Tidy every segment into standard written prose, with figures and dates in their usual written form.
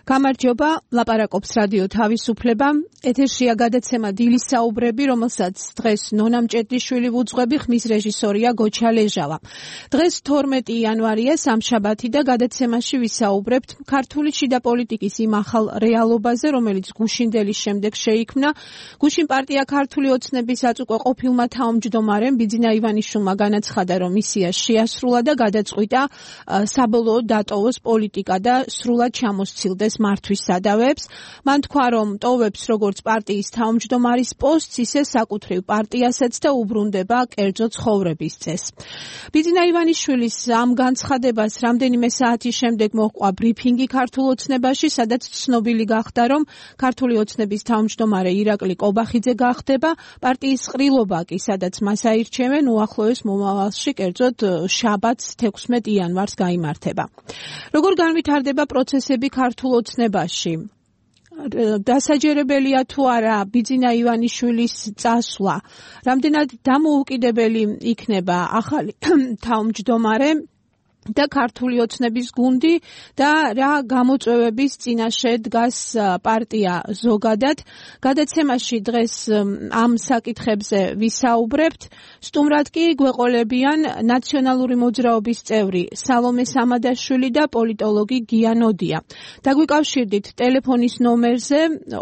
გამარჯობა, ლაპარაკობს რადიო თავისუფლება. ეთერშია გადაცემა დილის საუბრები, რომელსაც დღეს ნონა მჭედლიშვილი ვუძღვები, ხმის რეჟისორია გოჩა ლეჟავა. დღეს 12 იანვარია, სამშაბათი და გადაცემაში ვისაუბრებთ ქართული შიდა პოლიტიკის იმ ახალ რეალობაზე, რომელიც გუშინდელის შემდეგ შეიქმნა. გუშინ პარტია ქართული ოცნების აწუყვე ყოფილმა თავმჯდომარემ ბიძინა ივანიშვილმა განაცხადა, რომ მისია შეასრულა და გადაწყვიტა საბოლოოდ დატოვოს პოლიტიკა და სრულად ჩამოსცილდეს მართვის სადავეებს. მან თქვა, რომ ტოვებს როგორც პარტიის თავმჯდომარის პოსტს, ისე საკუთრივ პარტიასაც და უბრუნდება კერძო ცხოვრების წესს. ბიძინა ივანიშვილის ამ განცხადებას რამდენიმე საათის შემდეგ მოჰყვა ბრიფინგი ქართულ ოცნებაში, სადაც ცნობილი გახდა, რომ ქართული ოცნების თავმჯდომარე ირაკლი კობახიძე გახდება, პარტიის ყრილობა კი, სადაც მას აირჩევენ, უახლოეს მომავალში, კერძოდ შაბათს 16 იანვარს გაიმართება. როგორ განვითარდება პროცესები ქართულ ოცნებაში? დასაჯერებელია თუ არა ბიძინა ივანიშვილის წასვლა? რამდენად დამოუკიდებელი იქნება ახალი თავმჯდომარე და ქართული ოცნების გუნდი და რა გამოწვევების წინაშე დგას პარტია ზოგადად? გადაცემაში დღეს ამ საკითხებზე ვისაუბრებთ. სტუმრად კი გვეყოლებიან ნაციონალური მოძრაობის წევრი სალომე სამადაშვილი და პოლიტოლოგი გია ნოდია. დაგვიკავშირდით ტელეფონის ნომერზე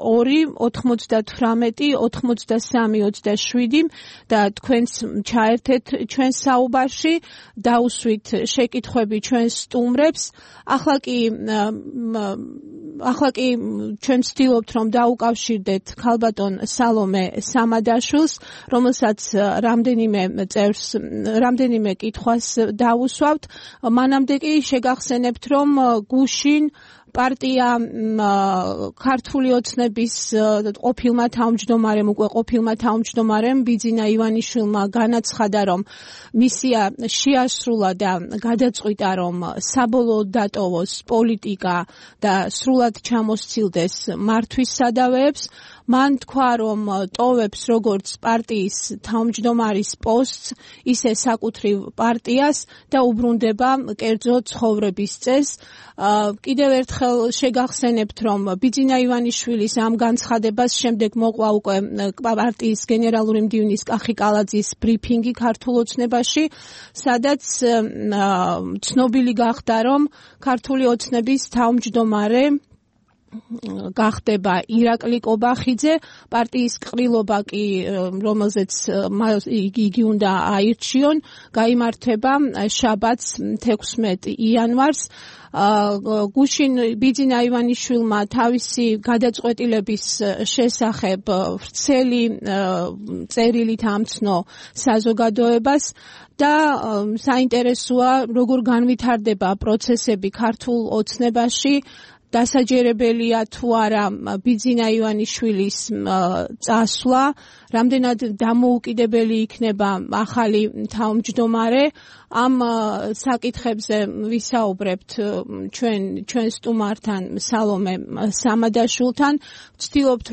2-98-83-27 და თქვენს ჩაერთეთ ჩვენს საუბარში, დაუსვით შეკითხვები ჩვენს სტუმრებს. ახლა კი ჩვენ ვცდილობთ, რომ დაუკავშირდეთ ქალბატონ სალომე სამადაშვილს, რომელსაც რამდენიმე კითხვას დავუსვავთ. მანამდე კი შეგახსენებთ, რომ გუშინ პარტია ქართული ოცნების ყოფილმა თავმჯდომარემ ბიძინა ივანიშვილმა განაცხადა, რომ მისია შეასრულა და გადაწყვიტა, რომ საბოლოოდ დატოვოს პოლიტიკა და სრულად ჩამოსცილდეს მართვის სადავეებს. მან თქვა, რომ ტოვებს როგორც პარტიის თავმჯდომარის პოსტს, ისე საკუთრივ პარტიას და უბრუნდება კერძო ცხოვრების წესს. კიდევ ერთხელ შეგახსენებთ, რომ ბიძინა ივანიშვილის ამ განცხადებას შემდეგ მოყვა უკვე პარტიის გენერალური მდივნის კახი კალაძის ბრიფინგი ქართულ ოცნებაში, სადაც ცნობილი გახდა, რომ ქართული ოცნების თავმჯდომარე გახდება ირაკლი კობახიძე, პარტიის ყრილობა კი, რომელზეც იგი უნდა აირჩიონ, გაიმართება შაბათს 16 იანვარს. გუშინ ბიძინა ივანიშვილმა თავისი გადაწყვეტილების შესახებ ვრცელი წერილით ამცნო საზოგადოებას და საინტერესოა, როგორ განვითარდება პროცესები ქართულ ოცნებაში. დასაჯერებელია თუ არა ბიძინა ივანიშვილის წასვლა, რამდენად დამოუკიდებელი იქნება ახალი თავმჯდომარე. ამ საკითხებზე ვისაუბრებთ ჩვენ სტუმართან სალომე სამადაშვილთან. ვცდილობთ,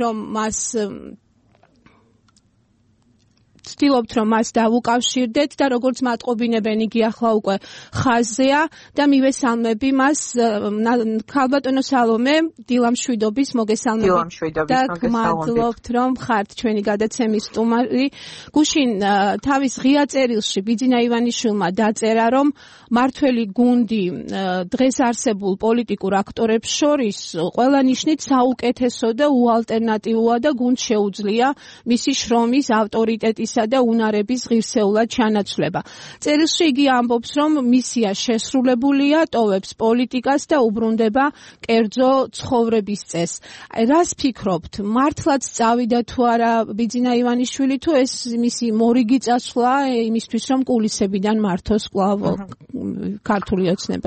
რომ მას დავუკავშირდეთ და როგორც მატყობინებენ, იგი ახლა უკვე ხაზზეა და მივესალმები მას. ქალბატონო სალომე, დილამშვიდობის, მოგესალმებით და გმადლობთ, რომ ხართ ჩვენი გადაცემის სტუმარი. გუშინ თავის ღია წერილში ბიძინა ივანიშვილმა დაწერა, რომ მართველი გუნდი დღეს არსებულ პოლიტიკურ აქტორებს შორის ყველა ნიშნით საუკეთესო და უალტერნატივოა და გუნდს შეუძლია მისი შრომის ავტორიტეტის და უნარების ღირსეულად ჩანაცვლება. წერილში იგი ამბობს, რომ მისია შესრულებულია, ტოვებს პოლიტიკას და უბრუნდება კერძო ცხოვრების წესს. რას ფიქრობთ, მართლაც წავიდა თუ არა ბიძინა ივანიშვილი, თუ ეს მისი მორიგი წასვლა იმისთვის, რომ კულისებიდან მართოს კვლავ ქართული ოცნება?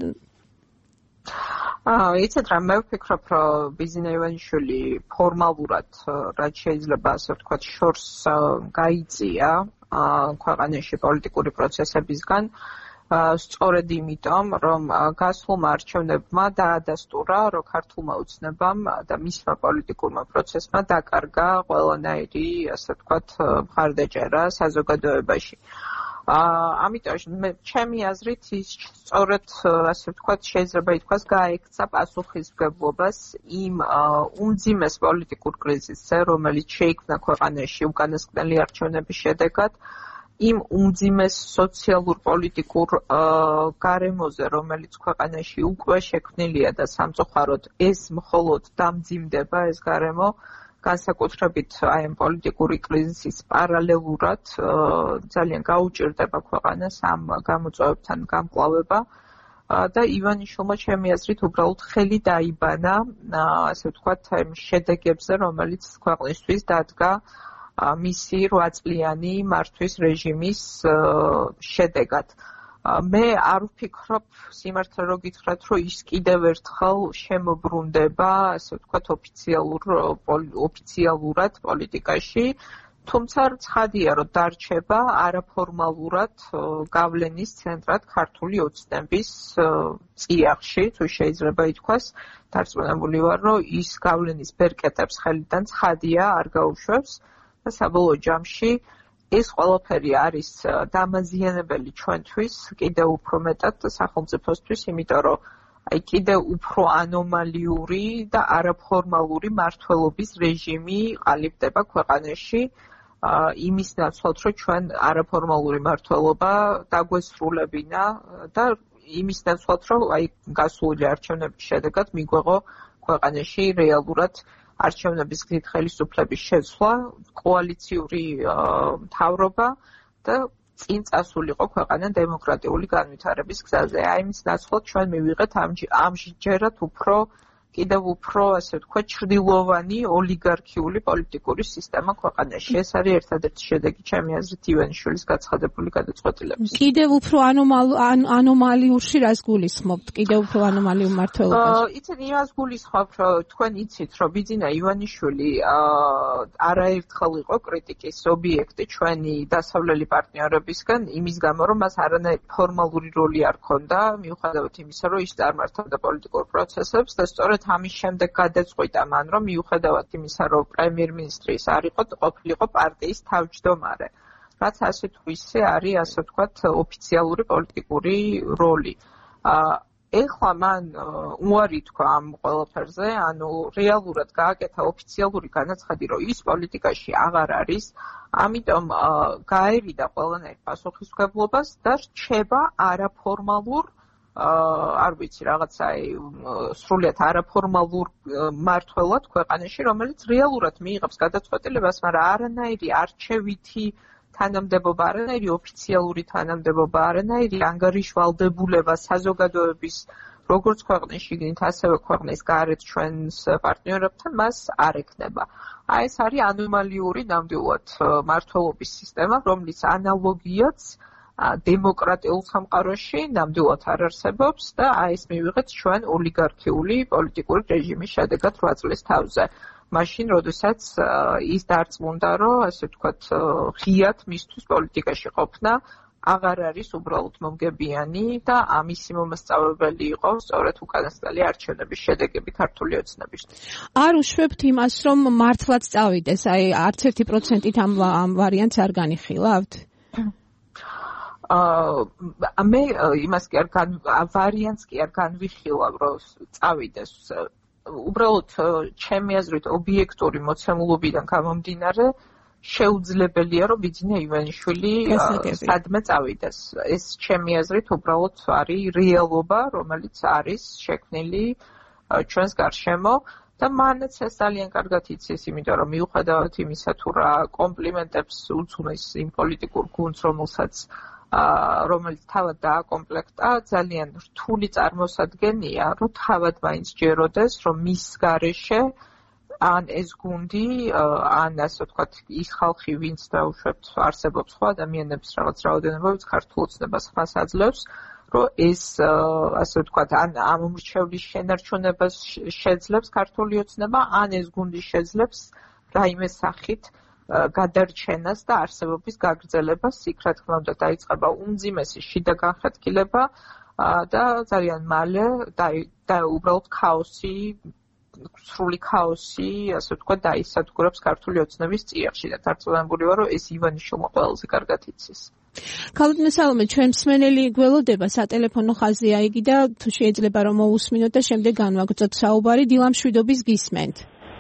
იცით რა, მე ვფიქრობ, რომ ბიძინა ივანიშვილი ფორმალურად, რაც შეიძლება ასე ვთქვათ, შორს გაიწია ქვეყანაში პოლიტიკური პროცესებისგან, სწორედ იმიტომ, რომ გასულმა არჩევნებმა დაადასტურა, რომ ქართულმა ოცნებამ და მისმა პოლიტიკურმა პროცესმა დაკარგა ყველანაირი, ასე ვთქვათ, მხარდაჭერა საზოგადოებაში. ამიტომ ჩემი აზრით ის სწორედ ასე ვთქვათ შეიძლება ითქვას გაექცა პასუხისმგებლობას იმ უმძიმეს პოლიტიკურ კრიზისზე, რომელიც შეიქმნა ქვეყანაში უკანასკნელი არჩევნების შედეგად, იმ უმძიმეს სოციალურ-პოლიტიკურ გარემოზე, რომელიც ქვეყანაში უკვე შექმნილია და სამწუხაროდ ეს მხოლოდ დამძიმდება ეს გარემო, განსაკუთრებით აი ამ პოლიტიკური კრიზისის პარალელურად ძალიან გაუჭირდება ქვეყანას ამ გამოწვევებთან გამკლავება და ივანიშვილმა ჩემი აზრით უბრალოდ ხელი დაიბანა ასე ვთქვათ იმ შედეგებზე, რომელიც ქვეყნისთვის დადგა მისი 8 წლიანი მართვის რეჟიმის შედეგად. მე არ ვფიქრობ სიმართლე რო გითხრათ, რომ ის კიდევ ერთხელ შემოbrunდება, ასე ვთქვათ, ოფიციალურად პოლიტიკაში, თუმცა ცხადია, რომ დარჩება არაფორმალურად გავლენის ცენტრად ქართული ოცნების წიაღში, თუ შეიძლება ითქვას, დარწმუნებული ვარ, რომ ის გავლენის ბერკეტებს ხელიდან ცხადია არ გაუშვებს და საბოლოო ჯამში ეს ყველაფერი არის დამაზიანებელი ჩვენთვის, კიდევ უფრო მეტად სახელმწიფოსთვის, იმიტომ რომ აი კიდევ უფრო ანომალიური და არაფორმალური მმართველობის რეჟიმი ყალიბდება ქვეყანაში, იმის ნაცვლად, რომ ჩვენ არაფორმალური მმართველობა დაგვესრულებინა და იმის ნაცვლად, რომ აი გასული არჩევნების შედეგად მიგვეღო ქვეყანაში რეალურად არჩევნების გზით ხელისუფლების შეცვლა, კოალიციური მთავრობა და წინ წასულიყო ქვეყანა დემოკრატიული განვითარების გზაზე. აი იმის ნაცვლად ჩვენ მივიღეთ ამჟღერად კიდევ უფრო, ასე ვთქვათ, ჩრდილოვანი ოლიგარქიული პოლიტიკური სისტემა ქვეყანაში. ეს არის ერთადერთი შედეგი ჩემი აზრით ივანიშვილის გაცხადებული გადაწყვეტილების. კიდევ უფრო ანომალიურში რას გულისხმობთ? კიდევ უფრო ანომალიურ მმართველობაში? იცით, იმას გულისხმობთ, რომ თქვენ იცით, რომ ბიძინა ივანიშვილი არაერთხელ იყო კრიტიკის ობიექტი ჩვენი დასავლელი პარტნიორებისგან, იმის გამო, რომ მას არანაირი ფორმალური როლი არ ჰქონდა, მიუხედავად იმისა, რომ ის წარმართავდა პოლიტიკურ პროცესებს და სწორედ ამის შემდეგ გადაწყვიტა მან, რომ მიუხედავად იმისა, რომ პრემიერ-მინისტრის არ ყოფილიყო პარტიის თავმჯდომარე, რაც ასე თუ ისე არის, ასე ვთქვათ, ოფიციალური პოლიტიკური როლი. ეხლა მან უარი თქვა ამ ყველაფერზე, ანუ რეალურად გააკეთა ოფიციალური განაცხადი, რომ ის პოლიტიკაში აღარ არის, ამიტომ გაერიდა ყველანაირ პასუხისმგებლობას და რჩება არაფორმალურ არ ვიცი, რაღაცა სრულიად არაფორმალურ მმართველად ქვეყანაში, რომელიც რეალურად მიიღებს გადაწყვეტილებას, მაგრამ არანაირი არჩევითი თანამდებობა, არანაირი ოფიციალური თანამდებობა, არანაირი ანგარიშვალდებულება საზოგადოების როგორც ქვეყნის შიგნით, ასევე ქვეყნის გარეთ ჩვენს პარტნიორებთან მას არ ექნება. აი ეს არის ანომალიური ნამდვილად მმართველობის სისტემა, რომლის ანალოგიაც დემოკრატიულ სამყაროში ნამდვილად არ არსებობს და აი ეს მივიღეთ ჩვენ ოლიგარქიული პოლიტიკური რეჟიმის შედეგად 8 წლის თავზე. მაშინ, როდესაც ის დარწმუნდა, რომ ასე ვთქვათ, ღიად მისთვის პოლიტიკაში ყოფნა აღარ არის უბრალოდ მომგებიანი და ამისი მომასწავლებელი იყო სწორედ უკანასკნელი არჩევნების შედეგები ქართული ოცნებისთვის. არ უშვებთ იმას, რომ მართლაც წავიდეს, აი არც 1%-ით ამ ვარიანტს არ განიხილავთ? მე იმას კი არ ვარიანტს კი არ განვიხილავ, რომ წავიდეს. უბრალოდ ჩემი აზრით ობიექტური მოცემულობიდან გამომდინარე შეუძლებელია, რომ ბიძინა ივანიშვილი სადმე წავიდეს. ეს ჩემი აზრით უბრალოდ არის რეალობა, რომელიც არის შექმნილი ჩვენს გარშემო და მანაც ეს ძალიან კარგად იცის, იმიტომ რომ მიუხედავად იმისა, თუ რა კომპლიმენტებს უძღვნის იმ პოლიტიკურ გუნდს, რომელიც თავად დააკომპლექტა, ძალიან რთული წარმოსადგენია, რომ თავად მაინც ჯეროდეს, რომ მის გარეშე ან ეს გუნდი, ან ასე ვთქვათ, ის ხალხი, ვინც დაუშვებთ არსებობს სხვა ადამიანების რაღაც რაოდენობა, ვინც ქართულ ოცნებას ხმას აძლევს, რომ ეს ასე ვთქვათ, ან ამ მრჩევლის შენარჩუნებას შეძლებს ქართული ოცნება, ან ეს გუნდი შეძლებს რაიმე სახით გადარჩენას და არსებობის გაგრძელებას, იქ რა თქმა უნდა დაიწყება უმძიმესი შიდა განხეთქილება და ძალიან მალე და უბრალოდ ქაოსი სრული ქაოსი, ასე ვთქვათ, დაისადგურებს ქართული ოცნების წიაღში და დარწმუნებული ვარ, რომ ეს ივანიშვილმა ყველაზე კარგად იცის. ქალბატონო სალომე, ჩვენ მსმენელი გველოდება სატელეფონო ხაზია იგი და თუ შეიძლება რომ მოусმინოთ და შემდეგ განვაგრძოთ საუბარი. დილამშვიდობის გისმენთ.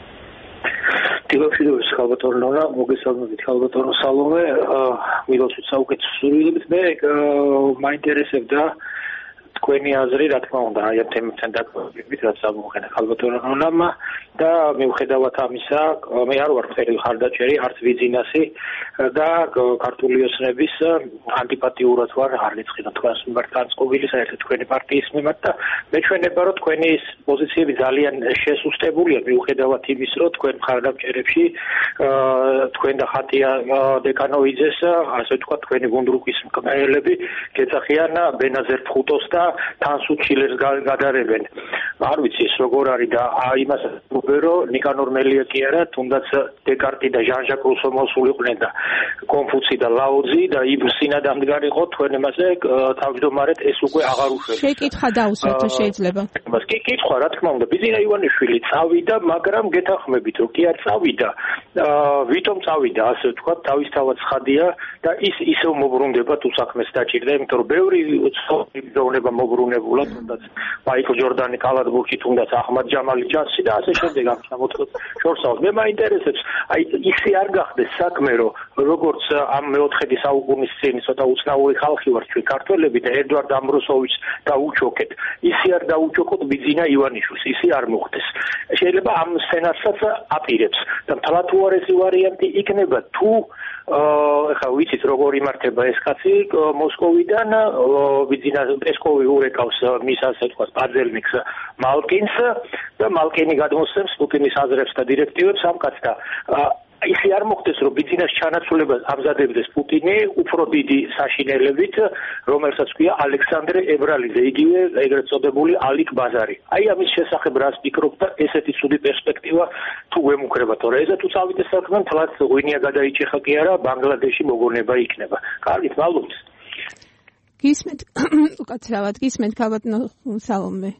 დილამშვიდობის ქალბატონო ნონა, მოგესალმებით ქალბატონო სალომე, მილოცვით საუკეთესო სურვილებით. მე მაინტერესებდა თქვენი აზრი, რა თქმა უნდა, აი ამ თემებთან დაკავშირებით, რაც ამოხენა ქალბატონო ნონამ და მიუხედავად ამისა, მე არ ვარ ხელი ხარდაჭერი, არც ვიძინასი და ქართული ოცნების ანტიპათიურად ვარ არნიცხი თქვენს მიმართ განწყობილი საერთოდ თქვენი პარტიის მიმართ და მეჩვენება რომ თქვენი პოზიციები ძალიან შესუსტებულია მიუხედავად იმის რომ თქვენ ხარდაჭერებში თქვენ და ხატია დეკანოვიძეს ასე ვთქვათ თქვენი გუნდრუკის მკვლელები გეძახიან ბენაზერ ფხუტოს და თანსუ ჩილერს გადარებენ. არ ვიცი ეს როგორ არის და იმას ვუბერო ნიკანორ მელია კი არა, თუნდაც დეკარტი და ჟან-ჟაკ რუსო მოსულიყვნენ და კონფუცი და ლაოძი და იმ სინადამდგარიყო თქვენ იმაზე თავმჯდომარედ ეს უკვე აღარ უშვებს. შეკითხა დაუსვათ შეიძლება. მას კი კითხვა რა თქმა უნდა ბიზინა ივანიშვილი წავიდა, მაგრამ გეთახმებით რომ კი არ წავიდა. ვითომ წავიდა ასე ვთქვათ, თავისთავად ცხადია და ის ისევ მოbrunდება თუ საქმეს დაჭირდა, იმიტომ რომ ბევრი ზონება მოbrunებულა, თუნდაც მაიკლ ჯორდანი კალათბურთში, თუნდაც აჰმად ჯამალი ჯანსი და ასე შემდეგ ამ შემოწყოთ შორსავს. მე მაინტერესებს, აი ისე არ გახდეს საქმე, რომ როგორც ამ მეოთხედი საუკუნის წინ ცოტა უცნაური ხალხი ვართ ჩვენ ქართველები და ედვარდ ამბროსოვიჩს დაუჩოქეთ. ისე არ დაუჩოქოთ ბიძინა ივანიშვილს, ისე არ მოხდეს. შეიძლება ამ სცენარსაც აპირებს და მთავარესი ვარიანტი იქნება თუ ეხლა ვიცით როგორ იმართება ეს კაცი მოსკოვიდან ბიძინა პესკოვი ურეკავს მის ასე თქვა პაძელნიკს მალკინს და მალკინი გადმოსცემს პუტინის აზრებს და დირექტივებს ამ კაცს და ისე არ მოხდეს რომ ბიძინას ჩანაცვლებას ამზადებდეს პუტინი უფრო დიდი საშინელებით რომელსაც ქვია ალექსანდრე ებრალიძე იგივე ეგრეთ წოდებული ალიკ ბაზარი აი ამის შესახებ რას ფიქრობ და ესეთი ცუდი პერსპექტივა თუ გვემუქრება თორე ესა თუ წავიდეს საქმე თლაც ღვინია გადაიჭეხა კი არა ბანგლადეში მოგონება იქნება კარგით მადლობთ გისმენთ უკაცრავად გისმენთ ქალბატონო სალომე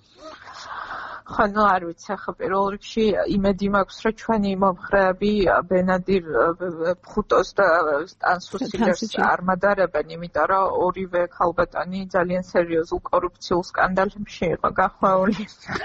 ხო, ну, არ ვიცი, ახლა პირველ რიგში იმედი მაქვს, რომ ჩვენი მომხრეები ბენადირ ფხუტოს და ტანსუსილერს არ მადარებენ, იმიტომ რომ ორივე ქალბატონი ძალიან სერიოზულ კორუფციულ სკანდალებში იყო გახვეული.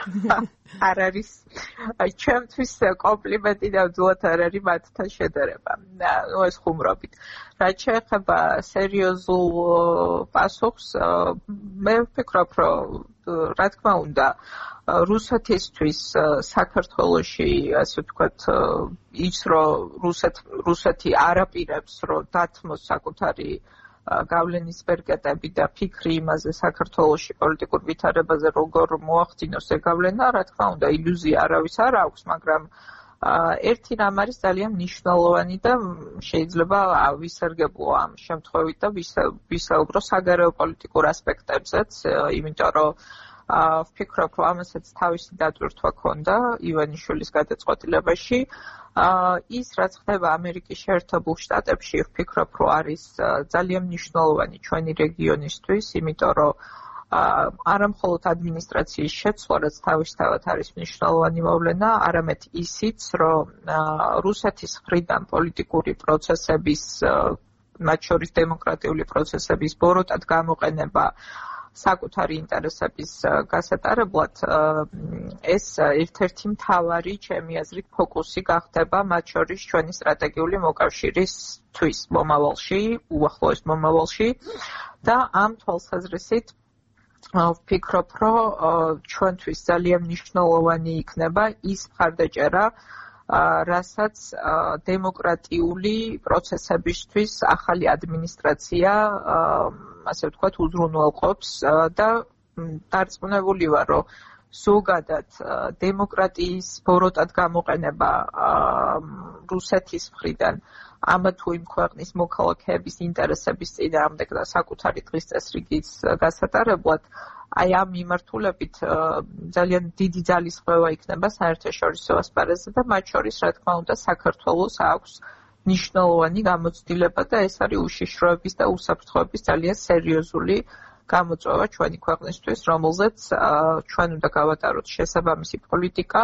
არ არის ჩემთვის კომპლიმენტი ნამდვილად არ არის მათთან შედარება. ნუ ეს ხუმრობით. რაც შეეხება სერიოზულ პასუხს, მე ვფიქრობ, რომ რა თქმა უნდა რუსეთისთვის საქართველოში ასე ვთქვათ ის რომ რუსეთი არ აპირებს რომ დათმოს საკუთარი გავლენის ბერკეტები და ფიქრი იმაზე საქართველოში პოლიტიკურ ვითარებაზე როგორ მოახდინოს ეს გავლენა რა თქმა უნდა ილუზია არავის არ აქვს მაგრამ ერთი რამ არის ძალიან მნიშვნელოვანი და შეიძლება ავისარგებლო ამ შემთხვევით და ვისაუბრო საგარეო პოლიტიკურ ასპექტებზეც იმიტომ რომ ვფიქრობ, რომ ამასაც თავისი დატვირთვა ჰქონდა ივანიშვილის გადაწყვეტილებაში. ის რაც ხდება ამერიკის შეერთებულ შტატებში, ვფიქრობ, რომ არის ძალიან მნიშვნელოვანი ჩვენი რეგიონისთვის, იმიტომ რომ არა მხოლოდ ადმინისტრაციის შეცვლა, რაც თავისთავად არის მნიშვნელოვანი მოვლენა, არამედ ისიც, რომ რუსეთის მხრიდან პოლიტიკური პროცესების, მათ შორის დემოკრატიული პროცესების ბოროტად გამოყენება საკუთარი ინტერესების გასატარებლად ეს ერთ-ერთი მთავარი ჩემი აზრით ფოკუსი გახდება მათ შორის ჩვენი სტრატეგიული მოკავშირისთვის მომავალში, უახლოეს მომავალში და ამ თვალსაზრისით ვფიქრობ, რომ ჩვენთვის ძალიან მნიშვნელოვანი იქნება ის მხარდაჭერა რასაც დემოკრატიული პროცესებისთვის ახალი ადმინისტრაცია ასე ვთქვათ უზრუნველყოფს და დარწმუნებული ვარ რომ ზოგადად დემოკრატიის ბოროტად გამოყენება რუსეთის მხრიდან ამა თუ იმ ქვეყნის მოქალაქეების ინტერესების წინააღმდეგ და საკუთარი დღის წესრიგის გასატარებლად აი ამ მიმართულებით ძალიან დიდი ძალისხმევა იქნება საერთაშორისო ასპარეზზე და მათ შორის რა თქმა უნდა საქართველოს აქვს ნიშნულოვანი გამოცდილება და ეს არის უშიშროების და უსაფრთხოების ძალიან სერიოზული გამოწვევა ჩვენი ქვეყნისთვის, რომელზეც ჩვენ უნდა გავატაროთ შესაბამისი პოლიტიკა,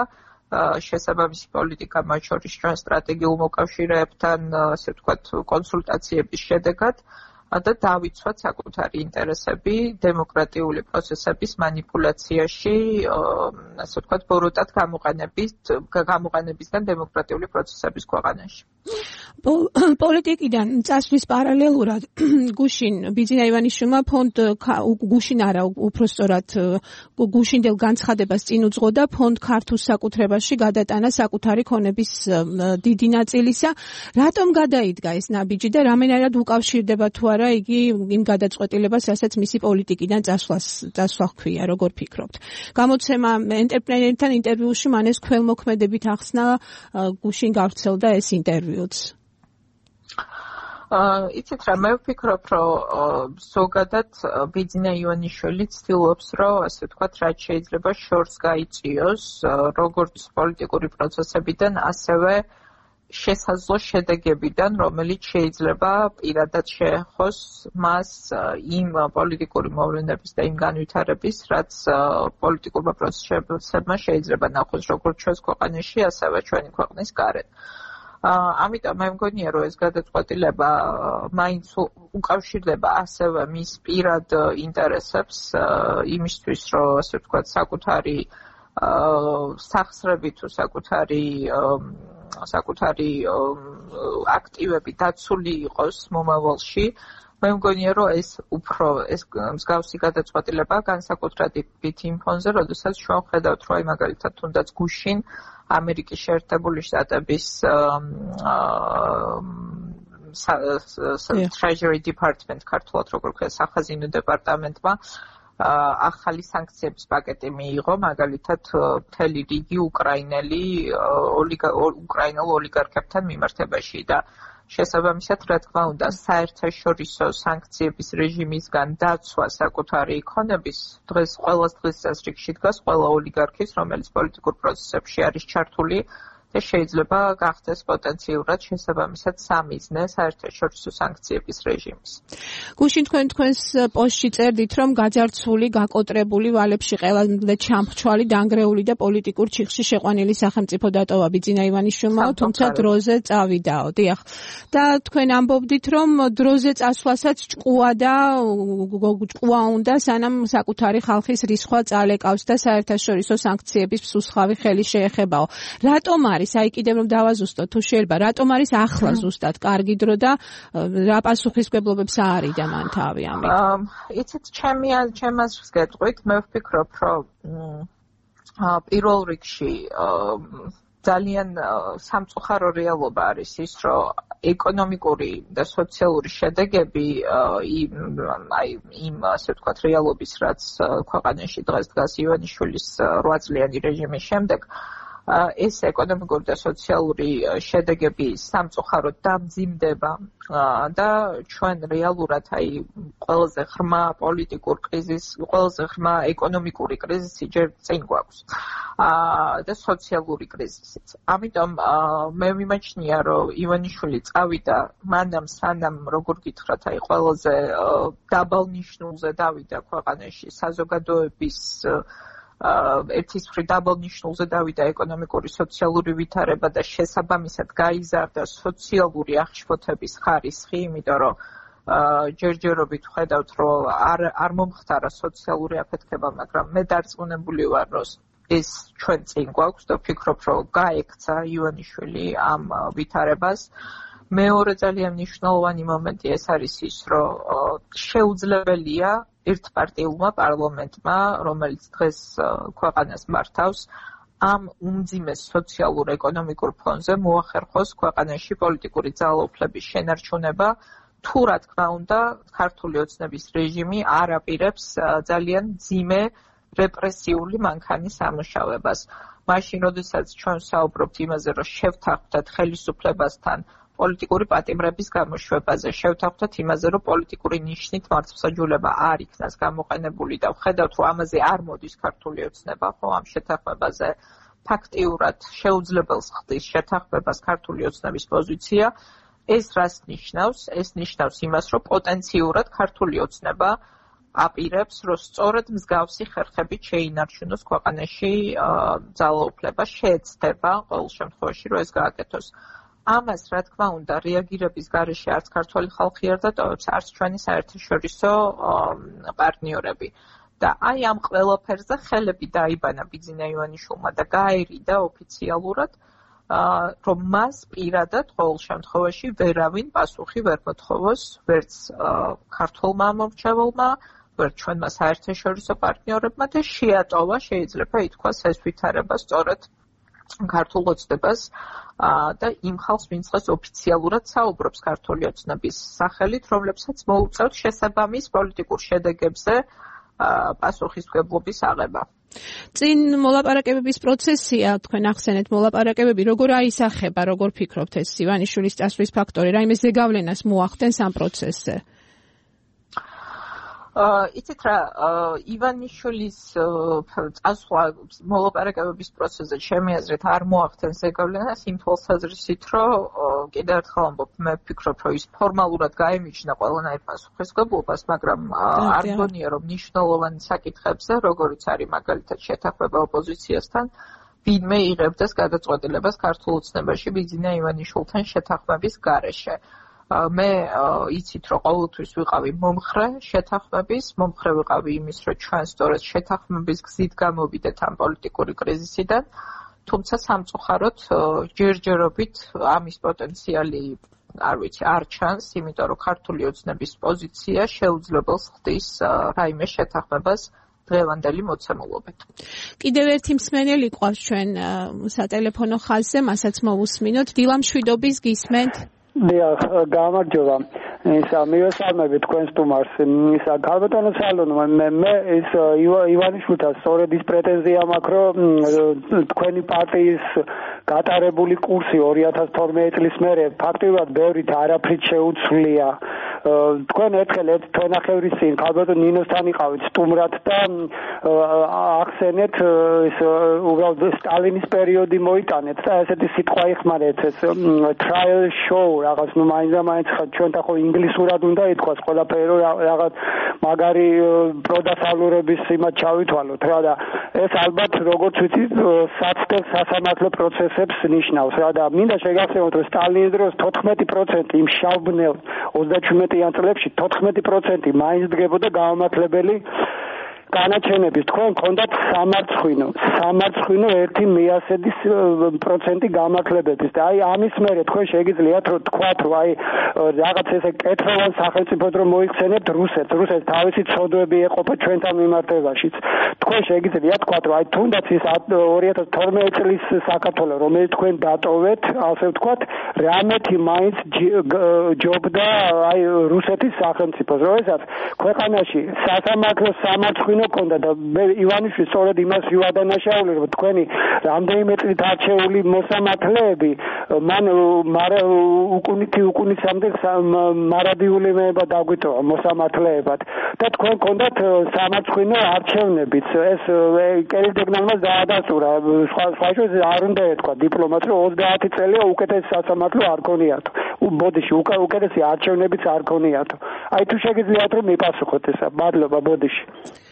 მათ შორის ჩვენ სტრატეგიულ მოკავშირეებთან, ასე ვთქვათ, კონსულტაციების შედეგად და დავიცვათ საკუთარი ინტერესები დემოკრატიული პროცესების манипуляციაში, ასე ვთქვათ, ბოროტად გამოყენებისგან დემოკრატიული პროცესების ქვეყანაში. პოლიტიკიდან წასვლის პარალელურად გუშინ ბიძინა ივანიშვილმა ფონდ გუშინ არა, უпростоრად გუშინდელ განცხადებას წინ უძღოდა ფონდ ქართულ საკუთრებაში გადატანა საკუთარი ქონების დიდი ნაწილისა. რატომ გადაიდგა ეს ნაბიჯი და რამენერად უკავშირდება თუ არა იგი იმ გადაწყვეტილებას, რასაც მისი პოლიტიკიდან წასვლა ჰქვია, როგორ ფიქრობთ? გამოცემა ენტერპრენერთან ინტერვიუში მან ეს ქველმოქმედებით ახსნა, გუშინ გავრცელდა ეს ინტერვიუც. იცით რა, მე ვფიქრობ, რომ ზოგადად ბიძინა ივანიშვილი ცდილობს, რომ ასე ვთქვათ, რაც შეიძლება შორს გაიწიოს, როგორც პოლიტიკური პროცესებიდან, ასევე შესაძლო შედეგებიდან, რომელიც შეიძლება პირადად შეეხოს მას იმ პოლიტიკური მოვლენების და იმ განვითარების, რაც პოლიტიკურმა პროცესებმა შეიძლება ნახოს როგორც ჩვენს ქვეყანაში, ასევე ჩვენი ქვეყნის გარეთ. ამიტომ მე მგონია, რომ ეს გადაწყვეტილება მაინც უკავშირდება ასევე მის პირად ინტერესებს იმისთვის, რომ ასე ვთქვათ, საკუთარი სახსრები თუ საკუთარი აქტივები დაცული იყოს მომავალში. მე მგონია, რომ ეს მსგავსი გადაწყვეტილება განსაკუთრებით იმ ფონზე, როდესაც ჩვენ ხედავთ, რომ მაგალითად თუნდაც გუშინ ამერიკის შეერთებული შტატების Treasury Department, ქართულად როგორ ქვია, სახაზინო დეპარტამენტმა ახალი სანქციების პაკეტი მიიღო, მაგალითად მთელი რიგი უკრაინელ ოლიგარქებთან მიმართებაში და შესაბამისად, რა თქმა უნდა, საერთაშორისო სანქციების რეჟიმისგან დაცვა საკუთარი ქონების დღეს ყველას დღის წესრიგში დგას ყველა ოლიგარქის, რომელიც პოლიტიკურ პროცესებში არის ჩართული და შეიძლება გახდეს პოტენციურად შესაბამისად სამიზნე საერთაშორისო სანქციების რეჟიმის. გუშინ თქვენს პოსტში წერდით, რომ გაძარცვული, გაკოტრებული ვალებში ყველაზე ჩამხჩვალი, დანგრეული და პოლიტიკურ ჩიხში შეყვანილი სახელმწიფო დატოვა ბიძინა ივანიშვილმა, თუმცა დროზე წავიდაო. დიახ. და თქვენ ამბობდით, რომ დროზე წასვლასაც ჭკუა უნდა, სანამ საკუთარი ხალხის რისხვა წალეკავს და საერთაშორისო სანქციების მსუსხავი ხელი შეეხებაო. რატომ არის, აი კიდევ რომ დავაზუსტოთ, თუ შეიძლება, რატომ არის ახლა ზუსტად კარგი დრო და რა პასუხისმგებლობებს აარიდა მან თავი ამით? იცით, ჩემ აზრს გეტყვით, მე ვფიქრობ, რომ პირველ რიგში ძალიან სამწუხარო რეალობა არის ის, რომ ეკონომიკური და სოციალური შედეგები იმ ასე ვთქვათ რეალობის, რაც ქვეყანაში დღეს დგას ივანიშვილის 8 წლიანი რეჟიმის შემდეგ, ეს ეკონომიკური და სოციალური შედეგები სამწუხაროდ დამძიმდება და ჩვენ რეალურად ყველაზე ღრმა პოლიტიკურ კრიზისი, ყველაზე ღრმა ეკონომიკური კრიზისი ჯერ წინ გვაქვს და სოციალური კრიზისიც. ამიტომ მე მიმაჩნია, რომ ივანიშვილი წავიდა მანამ სანამ, როგორ გითხრათ, ყველაზე დაბალ ნიშნულზე დავიდა ქვეყანაში საზოგადოების ერთის მხრივ დაბალ ნიშნულზე დავიდა ეკონომიკური სოციალური ვითარება და შესაბამისად გაიზარდა სოციალური აღშფოთების ხარისხი, იმიტომ რომ ჯერჯერობით ვხედავთ, რომ არ მომხდარა სოციალური აფეთქება, მაგრამ მე დარწმუნებული ვარ, რომ ეს ჩვენ წინ გვაქვს და ვფიქრობ, რომ გაექცა ივანიშვილი ამ ვითარებას. მეორე ძალიან მნიშვნელოვანი მომენტი ეს არის ის, რომ შეუძლებელია ერთპარტიულმა პარლამენტმა, რომელიც დღეს ქვეყანას მართავს, ამ უმძიმეს სოციალურ-ეკონომიკურ ფონზე მოახერხოს ქვეყანაში პოლიტიკური ძალაუფლების შენარჩუნება, თუ რა თქმა უნდა, ქართული ოცნების რეჟიმი არ აპირებს ძალიან მძიმე რეპრესიული მანქანის ამუშავებას. მაშინ, როდესაც ჩვენ საუბრობთ იმაზე, რომ შევთანხმდეთ ხელისუფლებასთან პოლიტიკური პატიმრების გამოშვებაზე, შევთანხმდეთ იმაზე, რომ პოლიტიკური ნიშნით მართლმსაჯულება არ იქნას გამოყენებული და ვხედავთ, რომ ამაზე არ მოდის ქართული ოცნება, ხო, ამ შეთანხმებაზე ფაქტიურად შეუძლებელს ხდის შეთანხმებას ქართული ოცნების პოზიცია. ეს რას ნიშნავს? ეს ნიშნავს იმას, რომ პოტენციურად ქართული ოცნება აპირებს, რომ სწორედ მსგავსი ხერხებით შეინარჩუნოს ქვეყანაში ძალაუფლება, შეეცდება ყოველ შემთხვევაში, რომ ეს გააკეთოს. ამას, რა თქმა უნდა, რეაგირების გარეშე არც ქართველი ხალხი არ დატოვებს, არც ჩვენი საერთაშორისო პარტნიორები. და აი ამ ყველაფერზე ხელები დაიბანა ბიძინა ივანიშვილმა და გაერიდა ოფიციალურად, რომ მას პირადად ყოველ შემთხვევაში ვერავინ პასუხი ვერ მოთხოვოს, ვერც ქართულმა ამომრჩეველმა, ვერც ჩვენმა საერთაშორისო პარტნიორებმა და შეატოვა, შეიძლება ითქვას, ეს ვითარება სწორედ ქართულ ოცნებას და იმ ხალხს, ვინც დღეს ოფიციალურად საუბრობს ქართული ოცნების სახელით, რომლებსაც მოუწევთ შესაბამის პოლიტიკურ შედეგებზე პასუხისმგებლობის აღება. წინ მოლაპარაკებების პროცესია, თქვენ ახსენეთ, მოლაპარაკებები როგორ აისახება, როგორ ფიქრობთ ეს ივანიშვილის წასვლის ფაქტორი, რაიმე ზეგავლენას მოახდენს ამ პროცესზე? იცით რა, ივანიშვილის წასვლა მოლაპარაკებების პროცესზე ჩემი აზრით არ მოახდენს ზეგავლენას იმ თვალსაზრისით, რომ კიდევ ერთხელ ამბობ, მე ვფიქრობ, რომ ის ფორმალურად გაემიჯნა ყველანაირ პასუხისმგებლობას, მაგრამ არ მგონია, რომ მნიშვნელოვანი საკითხებზე, როგორიც არის მაგალითად შეთანხმება ოპოზიციასთან, ვინმე იღებდეს გადაწყვეტილებას ქართულ ოცნებაში ბიძინა ივანიშვილთან შეთანხმების გარეშე. მე იცით, რომ ყოველთვის ვიყავი მომხრე შეთანხმების, მომხრე ვიყავი იმის, რომ ჩვენ სწორედ შეთანხმების გზით გამოვიდეთ ამ პოლიტიკური კრიზისიდან, თუმცა სამწუხაროდ ჯერჯერობით ამის პოტენციალი არ ჩანს, იმიტომ რომ ქართული ოცნების პოზიცია შეუძლებელს ხდის რაიმე შეთანხმებას დღევანდელი მოცემულობით. კიდევ ერთი მსმენელი ყავს ჩვენ სატელეფონო ხაზზე, მასაც მოვუსმინოთ. დილა მშვიდობის გისმენთ? დიახ, გამარჯობა. მივესალმები თქვენ სტუმარს. ქალბატონო სალონო, მე ის ივანიშვილთან სწორედ ის პრეტენზია მაქვს, რომ თქვენი პარტიის გატარებული კურსი 2012 წლის მერე ფაქტობრივად ბევრით არაფრით შეუცვლია. თქვენ ერთხელ ერთ თვენახევრის წინ ქალბატონ ნინოსთან იყავით სტუმრად და ახსენეთ ის უბრალოდ სტალინის პერიოდი მოიტანეთ და ესეთი სიტყვა იხმარეთ, ეს trial show რაღაც, ნუ მაინც ჩვენთან ხო ინგლისურად უნდა ითქვას ყველაფერი, რომ რაღაც მაგარი პროდასალურების იმად ჩავითვალოთ რა და ეს ალბათ როგორც ვიცი საცდელ სასამართლო პროცესებს ნიშნავს რა და მინდა შეგახსენოთ, რომ სტალინის დროს 14% იმ შავბნელ 37-იან წლებში 14% მაინც დგებოდა გამამართლებელი განაჩენების. თქვენ გქონდათ სამარცხვინო 1/100% გამართლებების და აი ამის მერე თქვენ შეგიძლიათ რომ თქვათ, რომ აი რაღაც ესე კეთროვან სახელმწიფოდ რომ მოიხსენებთ რუსეთს თავისი ცოდვები ეყოფა ჩვენთან მიმართებაშიც. თქვენ შეგიძლიათ თქვათ, რომ აი თუნდაც ის 2012 წლის საქართველო, რომელიც თქვენ დატოვეთ, ასე ვთქვათ, რამეთი მაინც ჯობდა აი რუსეთის სახელმწიფოს, როდესაც ქვეყანაში სასამართლო სამარცხვინო კონდა და მე ივანიშვილს სწორედ იმას ვივადანაშაული, რომ თქვენი რამდენიმე წლით არჩეული მოსამართლეები მან უკუნიცამდე მარადიული მეება დაგვიტოვა მოსამართლეებად და თქვენ გქონდათ სამარცხვინო არჩევნებიც. ეს კერილ-დეგნანმა დაადასტურა, სხვა შორის არ უნდა ეთქვა დიპლომატს, რომ 30 წელია უკეთესი სასამართლო არ ქონიათო. ბოდიში უკეთესი არჩევნებიც არ ქონიათო. აი თუ შეგიძლიათ რომ მიპასუხოთ ესა. მადლობა, ბოდიში.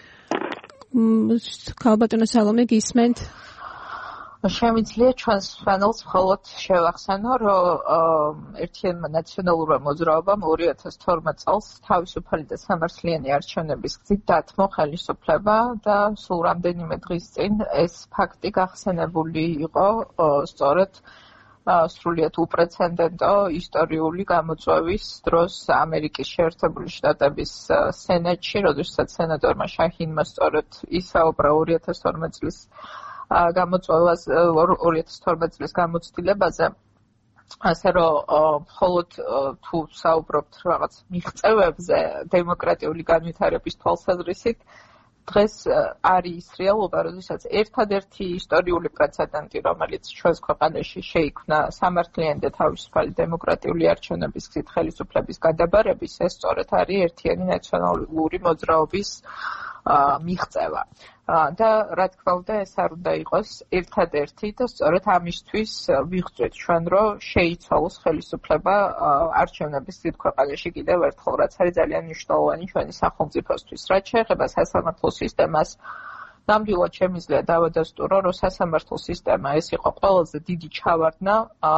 ქალბატონო სალომე გისმენთ? შემიძლია ჩვენს ფანელს მხოლოდ შევახსენო, რომ ერთიანმა ნაციონალურმა მოძრაობამ 2012 წელს თავისუფალი და სამართლიანი არჩევნების გზით დათმო ხელისუფლება და სულ რამდენიმე დღის წინ ეს ფაქტი გახსენებული იყო სწორედ სრულიად უპრეცედენტო ისტორიული გამოწვევის დროს ამერიკის შეერთებული შტატების სენატში, როდესაც სენატორმა შაჰინმა სწორედ ისაუბრა 2012 წლის გამოწვევას 2012 წლის გამოცდილებაზე, ასე რომ მხოლოდ თუ საუბრობთ რაღაც მიღწევებზე დემოკრატიული განვითარების თვალსაზრისით, დღეს არის ის რეალობა, როდესაც ერთადერთი ისტორიული პრეცედენტი, რომელიც ჩვენს ქვეყანაში შეიქმნა სამართლიანი და თავისუფალი დემოკრატიული არჩევნების გზით ხელისუფლების გადაბარების, ეს სწორედ არის ერთიანი ნაციონალური მოძრაობის მიღწევა. და რა თქმა უნდა ეს არ უნდა იყოს ერთადერთი და სწორედ ამისთვის ვიღწვით ჩვენ რომ შეიცვალოს ხელისუფლება არჩევნების დიდ ქვეყანაში კიდევ ერთხელ რაც არის ძალიან მნიშვნელოვანი ჩვენი სახელმწიფოსთვის. რაც შეეხება სასამართლო სისტემას ნამდვილად შემიძლია დავადასტურო რომ სასამართლო სისტემა ეს იყო ყველაზე დიდი ჩავარდნა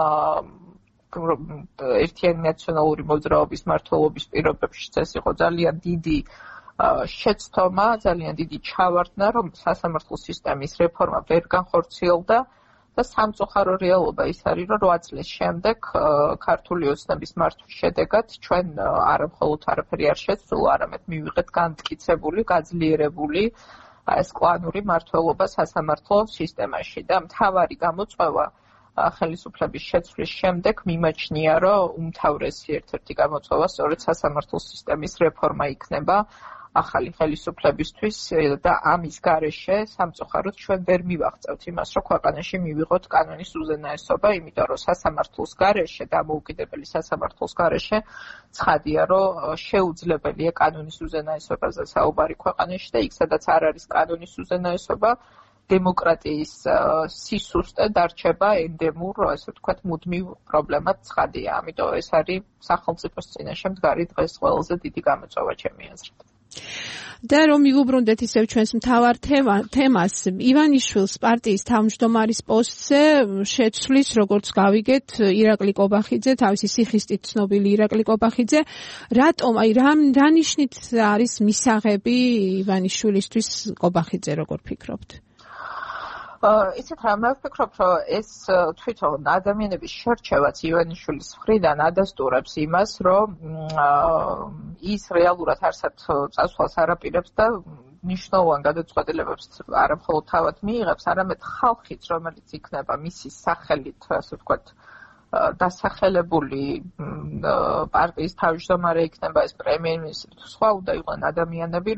ერთიანი ნაციონალური მოძრაობის მმართველობის პირობებში. ეს იყო ძალიან დიდი შეცდომა, ძალიან დიდი ჩავარდნა, რომ სასამართლო სისტემის რეფორმა ვერ განხორციელდა და სამწუხარო რეალობა ის არის, რომ 8 წლის შემდეგ ქართული ოცნების მართვის შედეგად ჩვენ არამხოლოდ არაფერი არ შეცვლა, არამედ მივიღეთ განმტკიცებული, გაძლიერებული ეს კლანური მმართველობა სასამართლო სისტემაში და მთავარი გამოწვევა ხელისუფლების შეცვლის შემდეგ მიმაჩნია, რომ უმთავრესი ერთ-ერთი გამოწვევა სწორედ სასამართლო სისტემის რეფორმა იქნება ახალი ხელისუფლებისთვის და ამის გარეშე სამწუხაროდ ჩვენ ვერ მივაღწევთ იმას, რომ ქვეყანაში მივიღოთ კანონის უზენაესობა, იმიტომ რომ სასამართლოს გარეშე, დამოუკიდებელი სასამართლოს გარეშე ცხადია, რომ შეუძლებელია კანონის უზენაესობაზე საუბარი ქვეყანაში და იქ სადაც არ არის კანონის უზენაესობა დემოკრატიის სისუსტე დარჩება ენდემურ, ასე ვთქვათ, მუდმივ პრობლემად ცხადია. ამიტომ ეს არის სახელმწიფოს წინაშე მდგარი დღეს ყველაზე დიდი გამოწვევა ჩემი აზრით. და რომ მივუბრუნდეთ ისევ ჩვენს მთავარ თემას, ივანიშვილს პარტიის თავმჯდომარის პოსტზე შეცვლის, როგორც გავიგეთ, ირაკლი კობახიძე, თავისი სიხისტით ცნობილი ირაკლი კობახიძე. რატომ, რა ნიშნით არის მისაღები ივანიშვილისთვის კობახიძე, როგორ ფიქრობთ? ისეთ რა მე ვფიქრობ, რომ ეს თვითონ ადამიანების შერჩევაც ივანიშვილის მხრიდან ადასტურებს იმას, რომ ის რეალურად არსად წასვლას არაპირებს და მნიშვნელოვან გადაწყვეტილებებს არა მხოლოდ თავად მიიღებს, არამედ ხალხიც, რომელიც იქნება მისი სახელით, ასე ვთქვათ, დასახელებული პარტიის თავმჯდომარე იქნება ეს პრემიერ-მინისტრი თუ სხვა უნდა იყვნენ ადამიანები,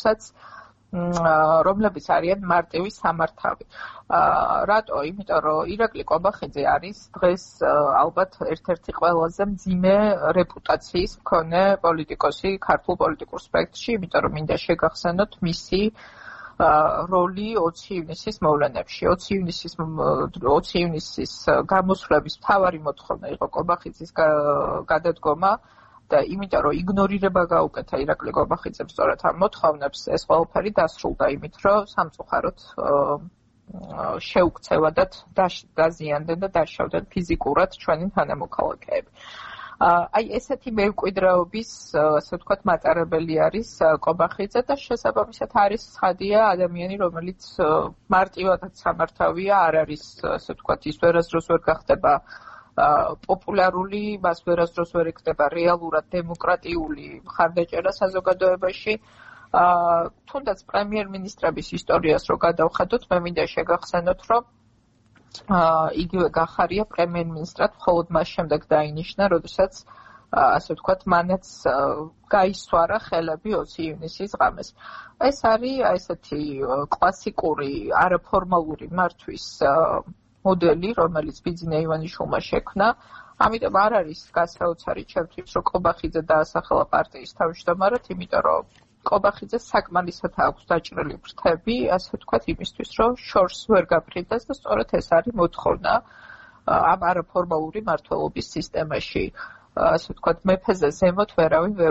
რომლებიც არიან მარტივი სამართავი. რატო? იმიტომ რომ ირაკლი კობახიძე არის დღეს ალბათ ერთ-ერთი ყველაზე მძიმე რეპუტაციის მქონე პოლიტიკოსი ქართულ პოლიტიკურ სპექტრში, იმიტომ რომ მინდა შეგახსენოთ მისი როლი 20 ივნისის მოვლენებში. 20 ივნისის გამოსვლების მთავარი მოთხოვნა იყო კობახიძის გადადგომა და იმიტომ რომ იგნორირება გაუკეთა ირაკლი კობახიძემ სწორედ ამ მოთხოვნებს, ეს ყველაფერი დასრულდა იმით, რომ სამწუხაროდ შეუქცევადად დაზიანდნენ და დაშავდნენ ფიზიკურად ჩვენი თანამოქალაქეები. აი ესეთი მემკვიდრეობის, ასე ვთქვათ, მატარებელი არის კობახიძე და შესაბამისად არის ცხადია ადამიანი, რომელიც მარტივადაც სამართავია, არ არის, ასე ვთქვათ, ის ვერასდროს ვერ გახდება პოპულარული, მას ვერასდროს ვერ იქნება რეალურად დემოკრატიული მხარდაჭერა საზოგადოებაში. თუნდაც პრემიერ-მინისტრების ისტორიას რო გადავხედოთ, მე მინდა შეგახსენოთ, რომ იგივე გახარია პრემიერ-მინისტრად მხოლოდ მას შემდეგ დაინიშნა, როდესაც ასე ვთქვათ, მანაც გაისვარა ხელები 20 ივნისის ღამეს. ეს არის ესეთი კლასიკური არაფორმალური მართვის მოდელი, რომელიც ბიძინა ივანიშვილმა შექმნა. ამიტომ არ არის გასაოცარი ჩემთვის, რომ კობახიძე დაასახელა პარტიის თავმჯდომარედ, იმიტომ რომ კობახიძეს საკმარისად აქვს დაჭრილი ფრთები, ასე ვთქვათ, იმისთვის, რომ შორს ვერ გაფრინდეს და სწორედ ეს არის მოთხოვნა ამ არაფორმალური მმართველობის სისტემაში. ასე ვთქვათ, მეფეზე ზემოთ ვერავინ ვერ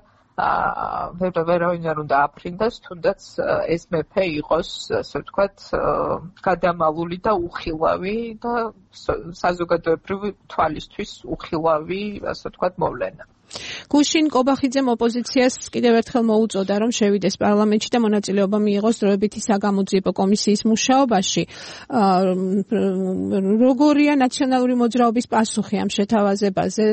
უნდა აფრინდეს, თუნდაც ეს მეფე იყოს, ასე ვთქვათ, გადამალული და უხილავი და საზოგადოებრივი თვალისთვის უხილავი, ასე ვთქვათ, მოვლენა. გუშინ კობახიძემ ოპოზიციას კიდევ ერთხელ მოუწოდა, რომ შევიდეს პარლამენტში და მონაწილეობა მიიღოს დროებითი საგამოძიებო კომისიის მუშაობაში. როგორია ნაციონალური მოძრაობის პასუხი ამ შეთავაზებაზე?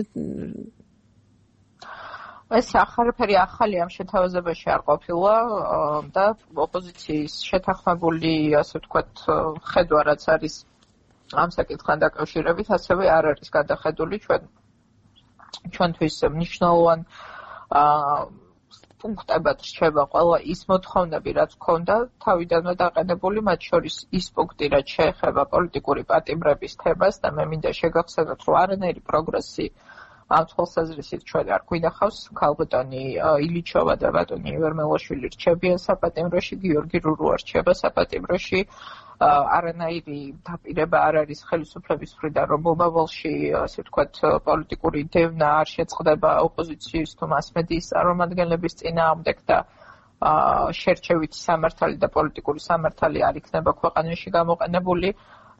ეს არაფერი ახალი ამ შეთავაზებაში არ ყოფილა და ოპოზიციის შეთანხმებული, ასე ვთქვათ, ხედვა რაც არის ამ საკითხთან დაკავშირებით, ასევე არ არის გადახედული ჩვენთვის მნიშვნელოვან პუნქტებად რჩება ყველა ის მოთხოვნები, რაც ჰქონდა თავიდანვე დაყენებული, მათ შორის ის პუნქტი, რაც შეეხება პოლიტიკური პატიმრების თემას და მე მინდა შეგახსენოთ, რომ არანაირი პროგრესი ამ თვალსაზრისით ჩვენ არ გვინახავს ქალბატონი ილიჩოვა და ბატონი ივერმელაშვილი რჩებიან საპატიმროში, გიორგი რურუ არჩება საპატიმროში. არანაირი დაპირება არ არის ხელისუფლების მხრიდან, რომ მომავალში, ასე ვთქვათ, პოლიტიკური დევნა არ შეწყდება ოპოზიციის თუ მასმედიის წარმომადგენლების წინააღმდეგ და შერჩევითი სამართალი და პოლიტიკური სამართალი არ იქნება ქვეყანაში გამოყენებული.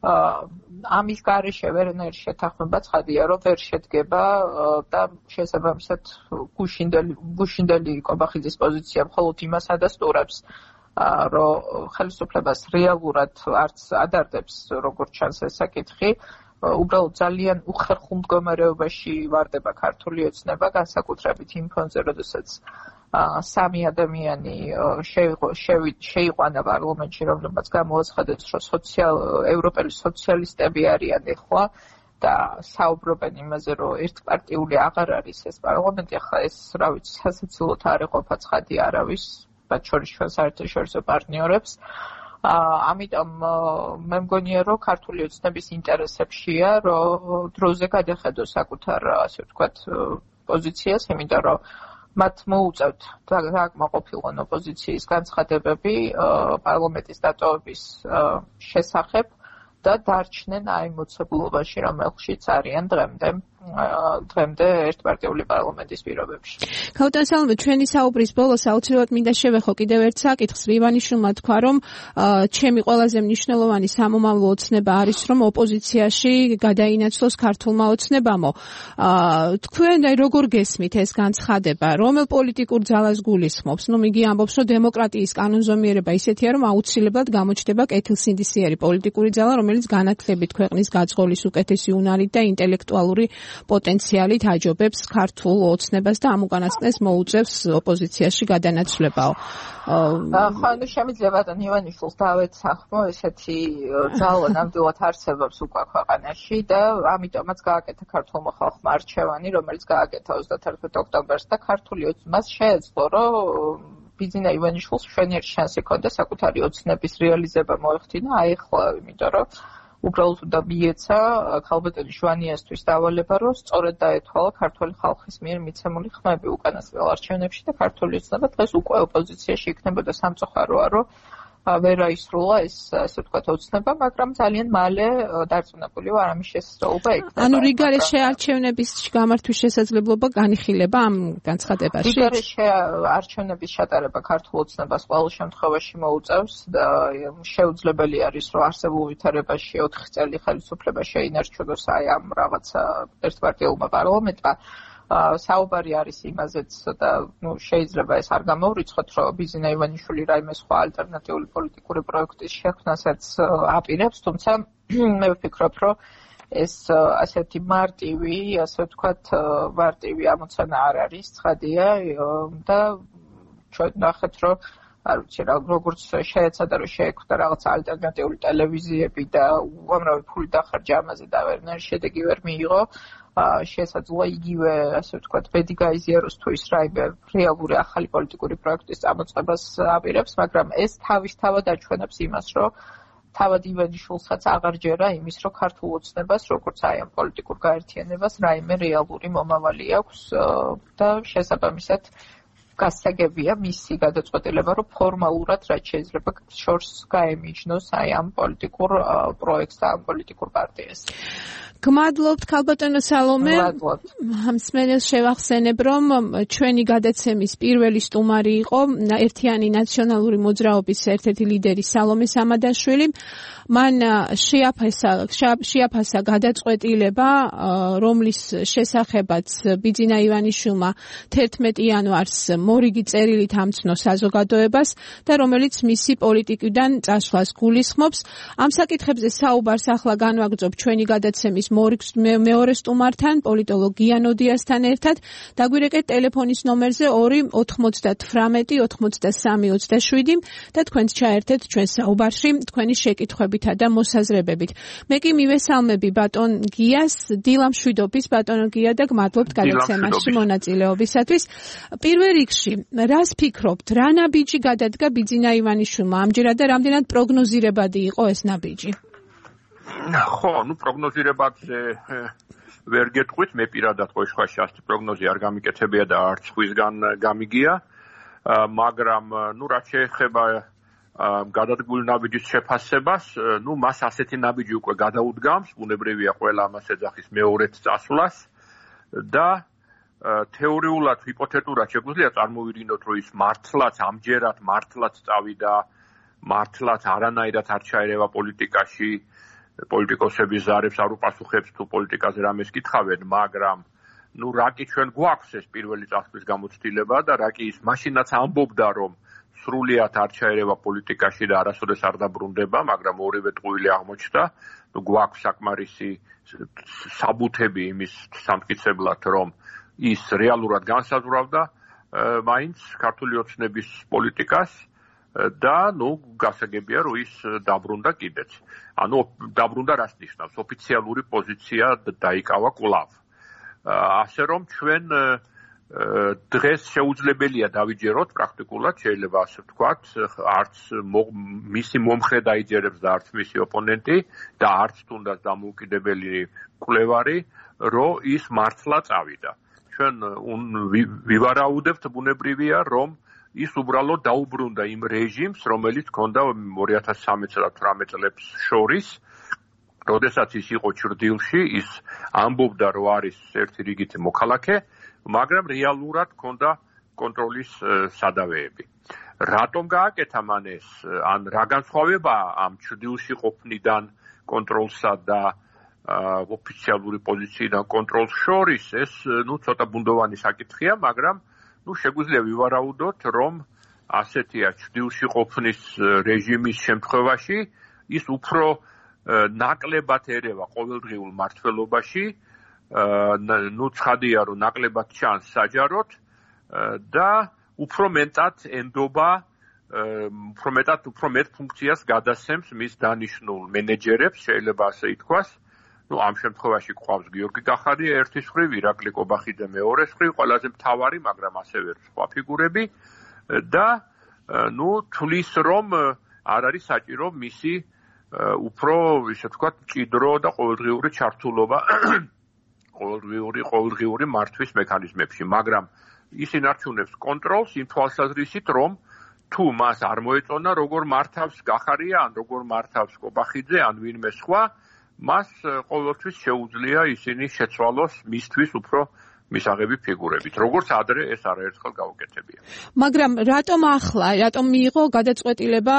ამის გარეშე ვერანაირი შეთანხმება ცხადია, რომ ვერ შედგება და შესაბამისად გუშინდელი კობახიძის პოზიცია მხოლოდ იმას ადასტურებს, რომ ხელისუფლებას რეალურად არც ადარდებს, როგორც ჩანს ეს საკითხი, უბრალოდ ძალიან უხერხულ მდგომარეობაში ვარდება ქართული ოცნება, განსაკუთრებით იმ ფონზე, როდესაც სამი ადამიანი შეიყვანა პარლამენტში, რომლებმაც გამოაცხადეს, რომ ევროპელი სოციალისტები არიან ეხლა და საუბრობენ იმაზე, რომ ერთპარტიული აღარ არის ეს პარლამენტი, ახლა ეს, რა ვიცი, სასაცილოდ არ ეყოფა ცხადი არავის, მათ შორის ჩვენ საერთაშორისო პარტნიორებს. ამიტომ მე მგონია, რომ ქართული ოცნების ინტერესებშია, რომ დროზე გადახედოს საკუთარ, ასე ვთქვათ, პოზიციას, იმიტომ რომ მათ მოუწევთ დაკმაყოფილონ ოპოზიციის განცხადებები პარლამენტის დატოვების შესახებ და დარჩნენ აემოცებულობაში, რომელშიც არიან დღემდე ერთპარტიული პარლამენტის პირობებში. ქალბატონ სალომე, ჩვენი საუბრის ბოლოს აუცილებლად მინდა შევეხო კიდევ ერთ საკითხს. ივანიშვილმა თქვა, რომ ჩემი ყველაზე მნიშვნელოვანი სამომავლო ოცნება არის, რომ ოპოზიციაში გადაინაცვლოს ქართულმა ოცნებამო. თქვენ როგორ გესმით ეს განცხადება? რომელ პოლიტიკურ ძალას გულისხმობს? იგი ამბობს, რომ დემოკრატიის კანონზომიერება ისეთია, რომ აუცილებლად გამოჩნდება კეთილსინდისიერი პოლიტიკური ძალა, რომელიც განათლებით ქვეყნის გაძღოლის უკეთესი უნარით და ინტელექტუალური პოტენციალით აჯობებს ქართულ ოცნებას და ამ უკანასკნელს მოუწევს ოპოზიციაში გადანაცვლებაო. ხო, შემიძლია ბატონ ივანიშვილს დავეცახმო, ესეთი ძალა ნამდვილად არსებობს უკვე ქვეყანაში და ამიტომაც გააკეთა ქართულმა ხალხმა არჩევანი, რომელიც გააკეთა 31 ოქტომბერს და ქართული ოცნებას შეეძლო, რომ ბიძინა ივანიშვილს მშვენიერი შანსი ჰქონდა საკუთარი ოცნების რეალიზება მოეხდინა ახლა, იმიტომ რომ უბრალოდ უნდა მიეცა ქალბატონი ჟვანიასთვის დავალება, რომ სწორედ დაეთვალა ქართული ხალხის მიერ მიცემული ხმები უკანასკნელ არჩევნებში და ქართული ოცნება დღეს უკვე ოპოზიციაში იქნებოდა. სამწუხაროა, რომ ვერ აისრულა ეს, ასე ვთქვათ, ოცნება, მაგრამ ძალიან მალე დარწმუნებული ვარ, ამის შესაძლებლობა იქნება. ანუ რიგარეშე არჩევნების გამართვის შესაძლებლობა განიხილება ამ განცხადებაში? რიგარეშე არჩევნების ჩატარება ქართულ ოცნებას ყოველ შემთხვევაში მოუწევს და შეუძლებელი არის, რომ არსებულ ვითარებაში 4 წელი ხელისუფლება შეინარჩუნოს აი ამ რაღაცა ერთპარტიულმა პარლამენტმა. საუბარი არის იმაზეც და შეიძლება ეს არ გამოვრიცხოთ, რომ ბიძინა ივანიშვილი რაიმე სხვა ალტერნატიული პოლიტიკური პროექტის შექმნასაც აპირებს, თუმცა მე ვფიქრობ, რომ ეს ასეთი მარტივი, ასე ვთქვათ, მარტივი ამოცანა არ არის, ცხადია და ჩვენ ნახეთ, რომ არ ვიცი რა, როგორც შეეცადა, რომ შეექმნა რაღაც ალტერნატიული ტელევიზიები და უამრავი ფული დახარჯა ამაზე და ვერანაირი შედეგი ვერ მიიღო. შესაძლოა იგივე, ასე ვთქვათ, ბედი გაიზიაროს თუ ის რაიმე რეალური ახალი პოლიტიკური პროექტის წამოწყებას აპირებს, მაგრამ ეს თავისთავად აჩვენებს იმას, რომ თავად ივანიშვილსაც აღარ ჯერა იმის, რომ ქართულ ოცნებას, როგორც აი ამ პოლიტიკურ გაერთიანებას, რაიმე რეალური მომავალი აქვს და შესაბამისად გასაგებია მისი გადაწყვეტილება, რომ ფორმალურად რაც შეიძლება შორს გაემიჯნოს აი ამ პოლიტიკურ პროექტს და ამ პოლიტიკურ პარტიას. გმადლობთ ქალბატონო სალომე. მსმენელს შევახსენებ, რომ ჩვენი გადაცემის პირველი სტუმარი იყო ერთიანი ნაციონალური მოძრაობის ერთ-ერთი ლიდერი სალომე სამადაშვილი. მან შეაფასა გადაწყვეტილება, რომლის შესახებაც ბიძინა ივანიშვილმა 11 იანვარს მორიგი წერილით ამცნო საზოგადოებას და რომელიც მისი პოლიტიკიდან წასვლას გულისხმობს. ამ საკითხებზე საუბარს ახლა განვაგრძობ ჩვენი გადაცემის მეორე სტუმართან, პოლიტოლოგ გიანოდიასთან ერთად. დაგვირეკეთ ტელეფონის ნომერზე 2-98-93-27 და თქვენც ჩაერთეთ ჩვენ საუბარში თქვენი შეკითხვებითა და მოსაზრებებით. მე კი მივესალმები ბატონ გიას, დილამშვიდობის ბატონო გია და გმადლობთ გადაცემაში მონაწილეობისათვის. პირველ რიგში, რას ფიქრობთ, რა ნაბიჯი გადადგა ბიძინა ივანიშვილმა ამჯერად და რამდენად პროგნოზირებადი იყო ეს ნაბიჯი? ხო, პროგნოზირებადზე ვერ გეტყვით, მე პირადად ხო სხვა შასტი პროგნოზი არ გამიკეთებია და არც ხვისგან გამიგია, მაგრამ რაც შეეხება გადადგმული ნაბიჯის შეფასებას, მას ასეთი ნაბიჯი უკვე გადაუდგამს, ბუნებრივია ყველა ამას ეძახის მეორედ წასვლას და თეორიულად, ჰიპოთეტურად შეგვიძლია წარმოვიდგინოთ, რომ ის მართლაც ამჯერად მართლაც წავიდა, მართლაც არანაირად არ ჩაერევა პოლიტიკაში, პოლიტიკოსების ზარებს არ უპასუხებს თუ პოლიტიკაზე რამეს კითხავენ, მაგრამ რა კი ჩვენ გვაქვს ეს პირველი წასვლის გამოცდილება და რა კი ის მაშინაც ამბობდა, რომ სრულიად არ ჩაერევა პოლიტიკაში და არასოდეს არ დაბრუნდება, მაგრამ ორივე ტყუილი აღმოჩნდა, გვაქვს საკმარისი საბუთები იმის სამტკიცებლად, რომ ის რეალურად განსაზღვრავდა მაინც ქართული ოცნების პოლიტიკას და გასაგებია, რომ ის დაბრუნდა კიდეც. დაბრუნდა რას ნიშნავს? ოფიციალური პოზიცია დაიკავა კვლავ. ასე რომ ჩვენ დღეს შეუძლებელია დავიჯეროთ პრაქტიკულად, შეიძლება ასე ვთქვათ, არც მისი მომხრე დაიჯერებს და არც მისი ოპონენტი და არც თუნდაც დამოუკიდებელი მკვლევარი, რომ ის მართლა წავიდა. ჩვენ ვივარაუდებთ, ბუნებრივია, რომ ის უბრალოდ დაუბრუნდა იმ რეჟიმს, რომელიც ჰქონდა 2013-18 წლებს შორის, როდესაც ის იყო ჩრდილში, ის ამბობდა, რომ არის ერთი რიგითი მოქალაქე, მაგრამ რეალურად ჰქონდა კონტროლის სადავეები. რატომ გააკეთა მან ეს? ან რა განსხვავებაა ამ ჩრდილში ყოფნიდან კონტროლსა და ოფიციალური პოზიციიდან კონტროლს შორის? ეს ცოტა ბუნდოვანი საკითხია, მაგრამ შეგვიძლია ვივარაუდოთ, რომ ასეთია ჩრდილში ყოფნის რეჟიმის შემთხვევაში ის უფრო ნაკლებად ერევა ყოველდღიურ მართლობაში, ცხადია, რომ ნაკლებად ჩანს საჯაროდ და უფრო მეტად ენდობა, უფრო მეტ ფუნქციას გადასცემს მის დანიშნულ მენეჯერებს, შეიძლება ასე ითქვას. ამ შემთხვევაში გვყავს გიორგი კახარია ერთის მხრივ, ირაკლი კობახიძე მეორეს მხრივ, ყველაზე მთავარი, მაგრამ ასევე სხვა ფიგურები და თulis რომ არ არის საჭირო მისი უფრო, ისე ვთქვათ, მჭიდრო და ყოველდღიური ჩართულობა ყოველდღიური მართვის მექანიზმებში, მაგრამ ის ინარჩუნებს კონტროლს იმ თვალსაზრისით, რომ თუ მას არ მოეწონა, როგორ მართავს კახარია, ან როგორ მართავს კობახიძე, ან ვინმე სხვა, მას ყოველთვის შეუძლია ისინი შეცვალოს მისთვის უფრო მისაღები ფიგურებით, როგორც ადრე ეს არაერთხელ გაუკეთებია. მაგრამ რატომ ახლა, რატომ მიიღო გადაწყვეტილება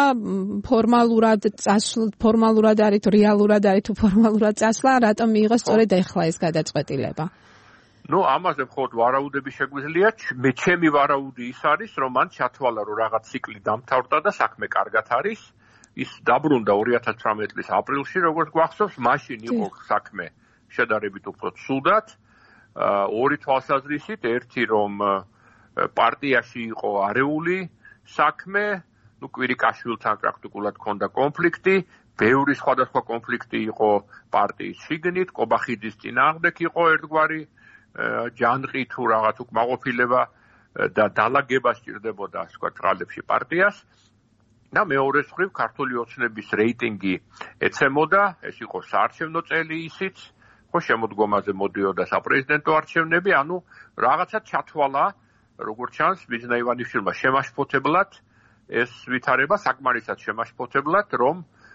ფორმალურად არის თუ რეალურად არის თუ ფორმალურად წასვლა, რატომ მიიღო სწორედ ახლა ეს გადაწყვეტილება? ამაზე მხოლოდ ვარაუდები შეგვიძლია. ჩემი ვარაუდი ის არის, რომ მან ჩათვალა, რომ რაღაც ციკლი დამთავრდა და საქმე კარგად არის. ის დაბრუნდა 2018 წლის აპრილში, როგორც გვახსოვს, მაშინ იყო საქმე შედარებით უფრო ცუდად. ორი თვალსაზრისით, ერთი რომ პარტიაში იყო არეული საქმე, კვირიკაშვილთან პრაქტიკულად ჰქონდა კონფლიქტი, ბევრი სხვადასხვა კონფლიქტი იყო პარტიის შიგნით, კობახიძის წინააღმდეგ იყო ერთგვარი ჯანყი თუ რაღაც უკმაყოფილება და დალაგება სჭირდებოდა ასე ვთქვათ ტრალებში პარტიას. და მეორე მხრივ ქართული ოცნების რეიტინგი ეცემოდა, ეს იყო საარჩევნო წელი ისიც, ხო შემოდგომაზე მოდიოდა საპრეზიდენტო არჩევნები, რაღაცა ჩათვალა, როგორც ჩანს, ბიძინა ივანიშვილმა შემაშფოთებლად ეს ვითარება საკმარისად შემაშფოთებლად, რომ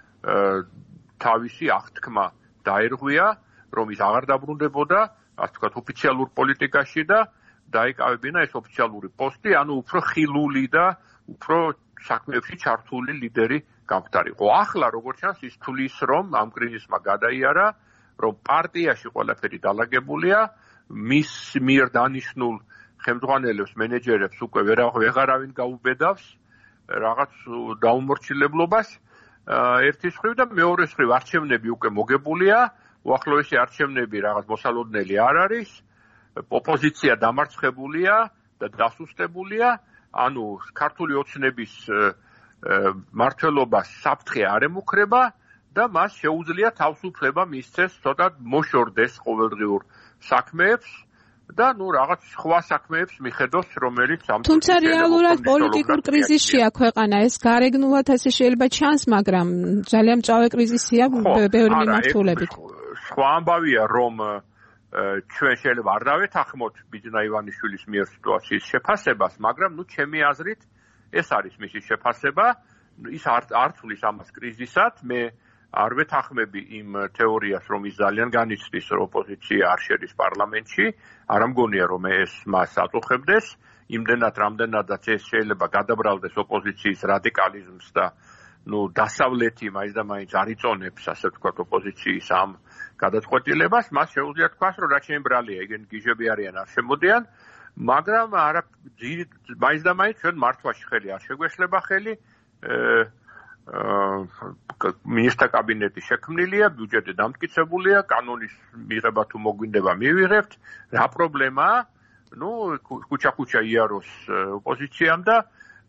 თავისი აღთქმა დაერღვია, რომ ის აღარ დაბრუნდებოდა, ასე ვთქვათ, ოფიციალურ პოლიტიკაში და დაიკავებინა ეს ოფიციალური პოსტი, უფრო ხილული და უფრო საქმეებში ჩართული ლიდერი გამხდარიყო. ახლა როგორც ჩანს, ის თulis რომ ამ კრიზისმა გადაიარა, რომ პარტიაში ყველაფერი დალაგებულია, მის მიერ დანიშნულ ხელმძღვანელებს, მენეჯერებს უკვე ვეღარავინ გაუბედავს რაღაც დაუმორჩილებლობას ერთის მხრივ და მეორეს მხრივ არჩევნები უკვე მოგებულია, უახლოესი არჩევნები რაღაც მოსალოდნელი არ არის, ოპოზიცია დამარცხებულია და დასუსტებულია, ქართული ოცნების მმართველობას საფრთხე არ ემუქრება და მას შეუძლია თავისუფლება მისცეს ცოტა მოშორდეს ყოველდღიურ საქმეებს და რაღაც სხვა საქმეებს მიხედოს, რომელიც თუმცა რეალურად პოლიტიკურ კრიზისშია ქვეყანა, ეს გარეგნულად ასე შეიძლება ჩანს, მაგრამ ძალიან მწვავე კრიზისია ბევრი მიმართულებით. სხვა ამბავია, რომ ჩვენ შეიძლება არ დავეთანხმოთ ბიძინა ივანიშვილის მიერ სიტუაციის შეფასებას, მაგრამ ჩემი აზრით ეს არის მისი შეფასება, ის არ თulis ამას კრიზისად, მე არ ვეთანხმები იმ თეორიას, რომ ის ძალიან განიცდის, რომ ოპოზიცია არ შედის პარლამენტში, არ ამგონია, რომ ეს მას აწუხებდეს, იმდენად რამდენადაც ეს შეიძლება გადაბრალდეს ოპოზიციის რადიკალიზმს და დასავლეთი მაინც და მაინც არ იწონებს, ასე ვთქვათ, ოპოზიციის ამ გადაწყვეტილებას, მას შეუძლია თქვას, რომ რაც ჩემი ბრალია, ეგენ გიჟები არიან, არ შემოდიან, მაგრამ მაინც და მაინც ჩვენ მართვაში ხელი არ შეგვეშლება ხელი, მინისტრთა კაბინეტი შექმნილია, ბიუჯეტი დამტკიცებულია, კანონის მიღება თუ მოგვინდება მივიღებთ, რა პრობლემაა? ქუჩა იაროს ოპოზიციამ და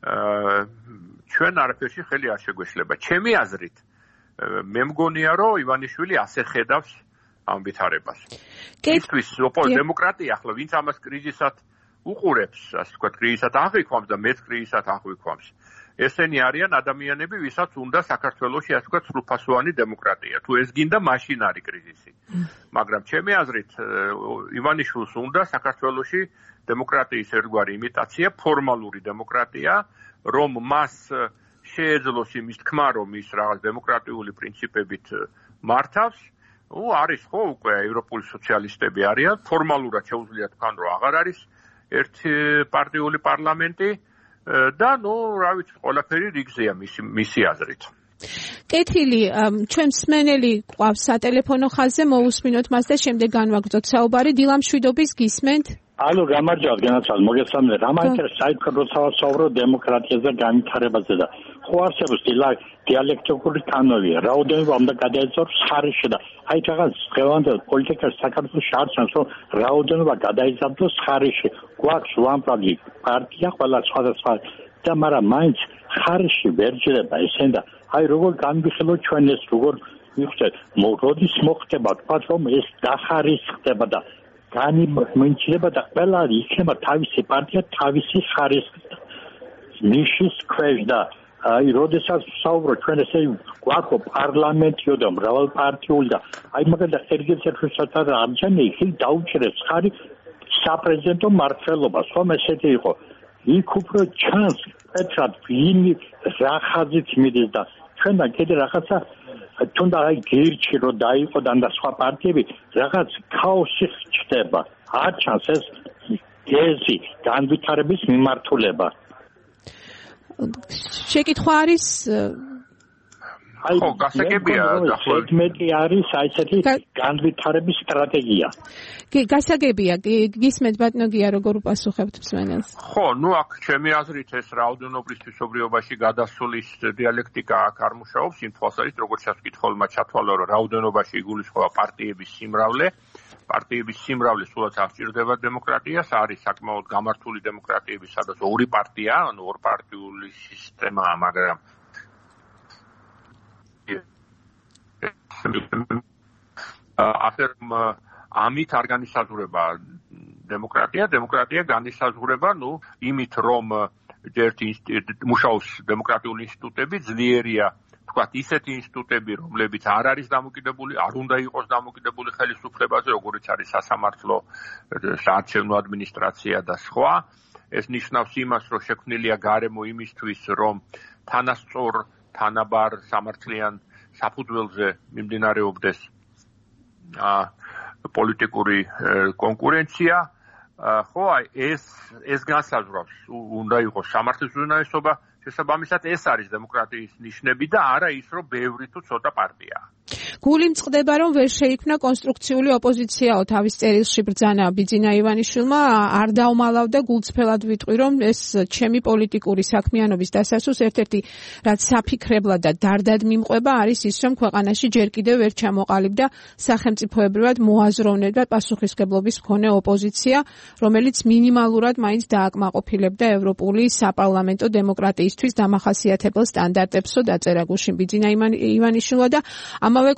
ჩვენ არაფერში ხელი არ შეგვეშლება. ჩემი აზრით, მე მგონია, რომ ივანიშვილი ასე ხედავს ამ ვითარებას. ისთვის დემოკრატია ახლა ვინც ამას კრიზისად უყურებს, ასე ვთქვათ, კრიზისად აღვიქვამს და მეც კრიზისად აღვიქვამს. ესენი არიან ადამიანები, ვისაც უნდა საქართველოში, ასე ვთქვათ, სრულფასოვანი დემოკრატია. თუ ეს გინდა, მაშინ არის კრიზისი. მაგრამ ჩემი აზრით, ივანიშვილს უნდა საქართველოში დემოკრატიის ერთგვარი იმიტაცია, ფორმალური დემოკრატია, რომ მას შეეძლოს იმის თქმა, რომ ის რაღაც დემოკრატიული პრინციპებით მართავს. არის ხო უკვე ევროპული სოციალისტები არიან, ფორმალურად შეუძლია თქვან, რომ აღარ არის ერთპარტიული პარლამენტი და რა ვიცი, ყველაფერი რიგზეა მისი აზრით. კეთილი, ჩვენ მსმენელი ყავს სატელეფონო ხაზზე, მოусმინოთ მას და შემდეგ განვაგრძოთ საუბარი. დილამშვიდობის გისმენთ? ალო, გამარჯობათ, განაცვალ, მოგესალმებით. რა მაინტერესებს საერთოდ როცა ვსაუბრობ დემოკრატიაზე, განვითარებაზე და ხო არსებობს დიალექტიკური კანონი, რაოდენობა უნდა გადაეწოროს ხარისში და აი რაღაც დღევანდელ პოლიტიკაში საქართველოში არჩევს, რომ რაოდენობა გადაიზარდოს ხარისში. გვაქვს უამრავი პარტია, ყველა სხვადასხვა და მაგრამ მაინც ხარისში ვერ ჯდება ესენ და აი როგორ განვიხილოთ ჩვენ ეს როგორ მივხვდეთ, როდის მოხდება თქვა რომ ეს დახარისხდება და განიმჩნევა და ყველა იქნება თავისი პარტია, თავისი ხარისხი ნიშის ქვეშ და აი როდესაც ვსაუბრობ ჩვენ ესე გვაქვს პარლამენტიო და მრავალპარტიული და აი მაგალითად ერგენცეთრისაც ამჯერად იქ დაუჭერებს ხარი საპრეზიდენტო მმართველობას, ხომ ესეთი იყო. იქ უფრო ჩანს პეტრად ვინი რა ხაზით მიდის და ჩვენთან კიდე რაღაცა თუნდა აი გერჩი რო დაიყო და სხვა პარტიები რაღაც ქაოსი ხდება. არ ჩანს ეს გეზი განვითარების მიმართულება. შეკითხვა არის ხო, გასაგებია დაახლოებით მეტი არის აი ესეთი განვითარების სტრატეგია. გასაგებია, გისმენთ ბატონოგია როგორ უპასუხებთ მსმენელს? ხო, აქ ჩემი აზრით ეს რაოდენობრივ თვისობრიობაში გადასulis დიალექტიკა აქ არ მუშაობს, იმ თვალსაზრისით, როგორც ჩასკითხულმა ჩათვალა, რომ რაოდენობაში იგულისხმება პარტიების სიმრავლე. პარტიების სიმრავლე სულაც აღჭირდება დემოკრატიას, არის საკმაოდ გამართული დემოკრატიები, სადაც ორი პარტია, ანუ ორპარტიული სისტემაა, მაგრამ ამით არ განისაზღვრება დემოკრატია განისაზღვრება იმით რომ მუშაობს დემოკრატიული ინსტიტუტები, ძლიერია თქვათ ისეთი ინსტიტუტები, რომლებიც არ არის დამოკიდებული, არ უნდა იყოს დამოკიდებული ხელისუფლებაზე, როგორიც არის სასამართლო, საარჩევნო ადმინისტრაცია და სხვა. ეს ნიშნავს იმას, რომ შექმნილია გარემო იმისთვის, რომ თანასწორ, თანაბარ, სამართლიან საფუძველზე მიმდინარეობდეს პოლიტიკური კონკურენცია. ხო, აი ეს განსაზღვრავს, უნდა იყოს სამართლის უზენაესობა, შესაბამისად ეს არის დემოკრატიის ნიშნები და არა ის, რომ ბევრი თუ ცოტა პარტიაა. გული მწყდება, რომ ვერ შეიქმნა კონსტრუქციული ოპოზიციაო თავის წერილში ბრძანა ბიძინა ივანიშვილმა, არ დაუმალავდა გულწრფელად ვიტყვი, რომ ეს ჩემი პოლიტიკური საქმიანობის დასასრულს ერთ-ერთი რაც საფიქრებლად და დარდად მიმყვება არის ის, რომ ქვეყანაში ჯერ კიდევ ვერ ჩამოყალიბდა სახელმწიფოებრივად მოაზროვნე და პასუხისმგებლობის მქონე ოპოზიცია, რომელიც მინიმალურად მაინც დააკმაყოფილებდა ევროპული საპარლამენტო დემოკრატიისთვის დამახასიათებელ სტანდარტებსო დაწერა გუშინ ბიძინა ივანიშვილმა და ამავე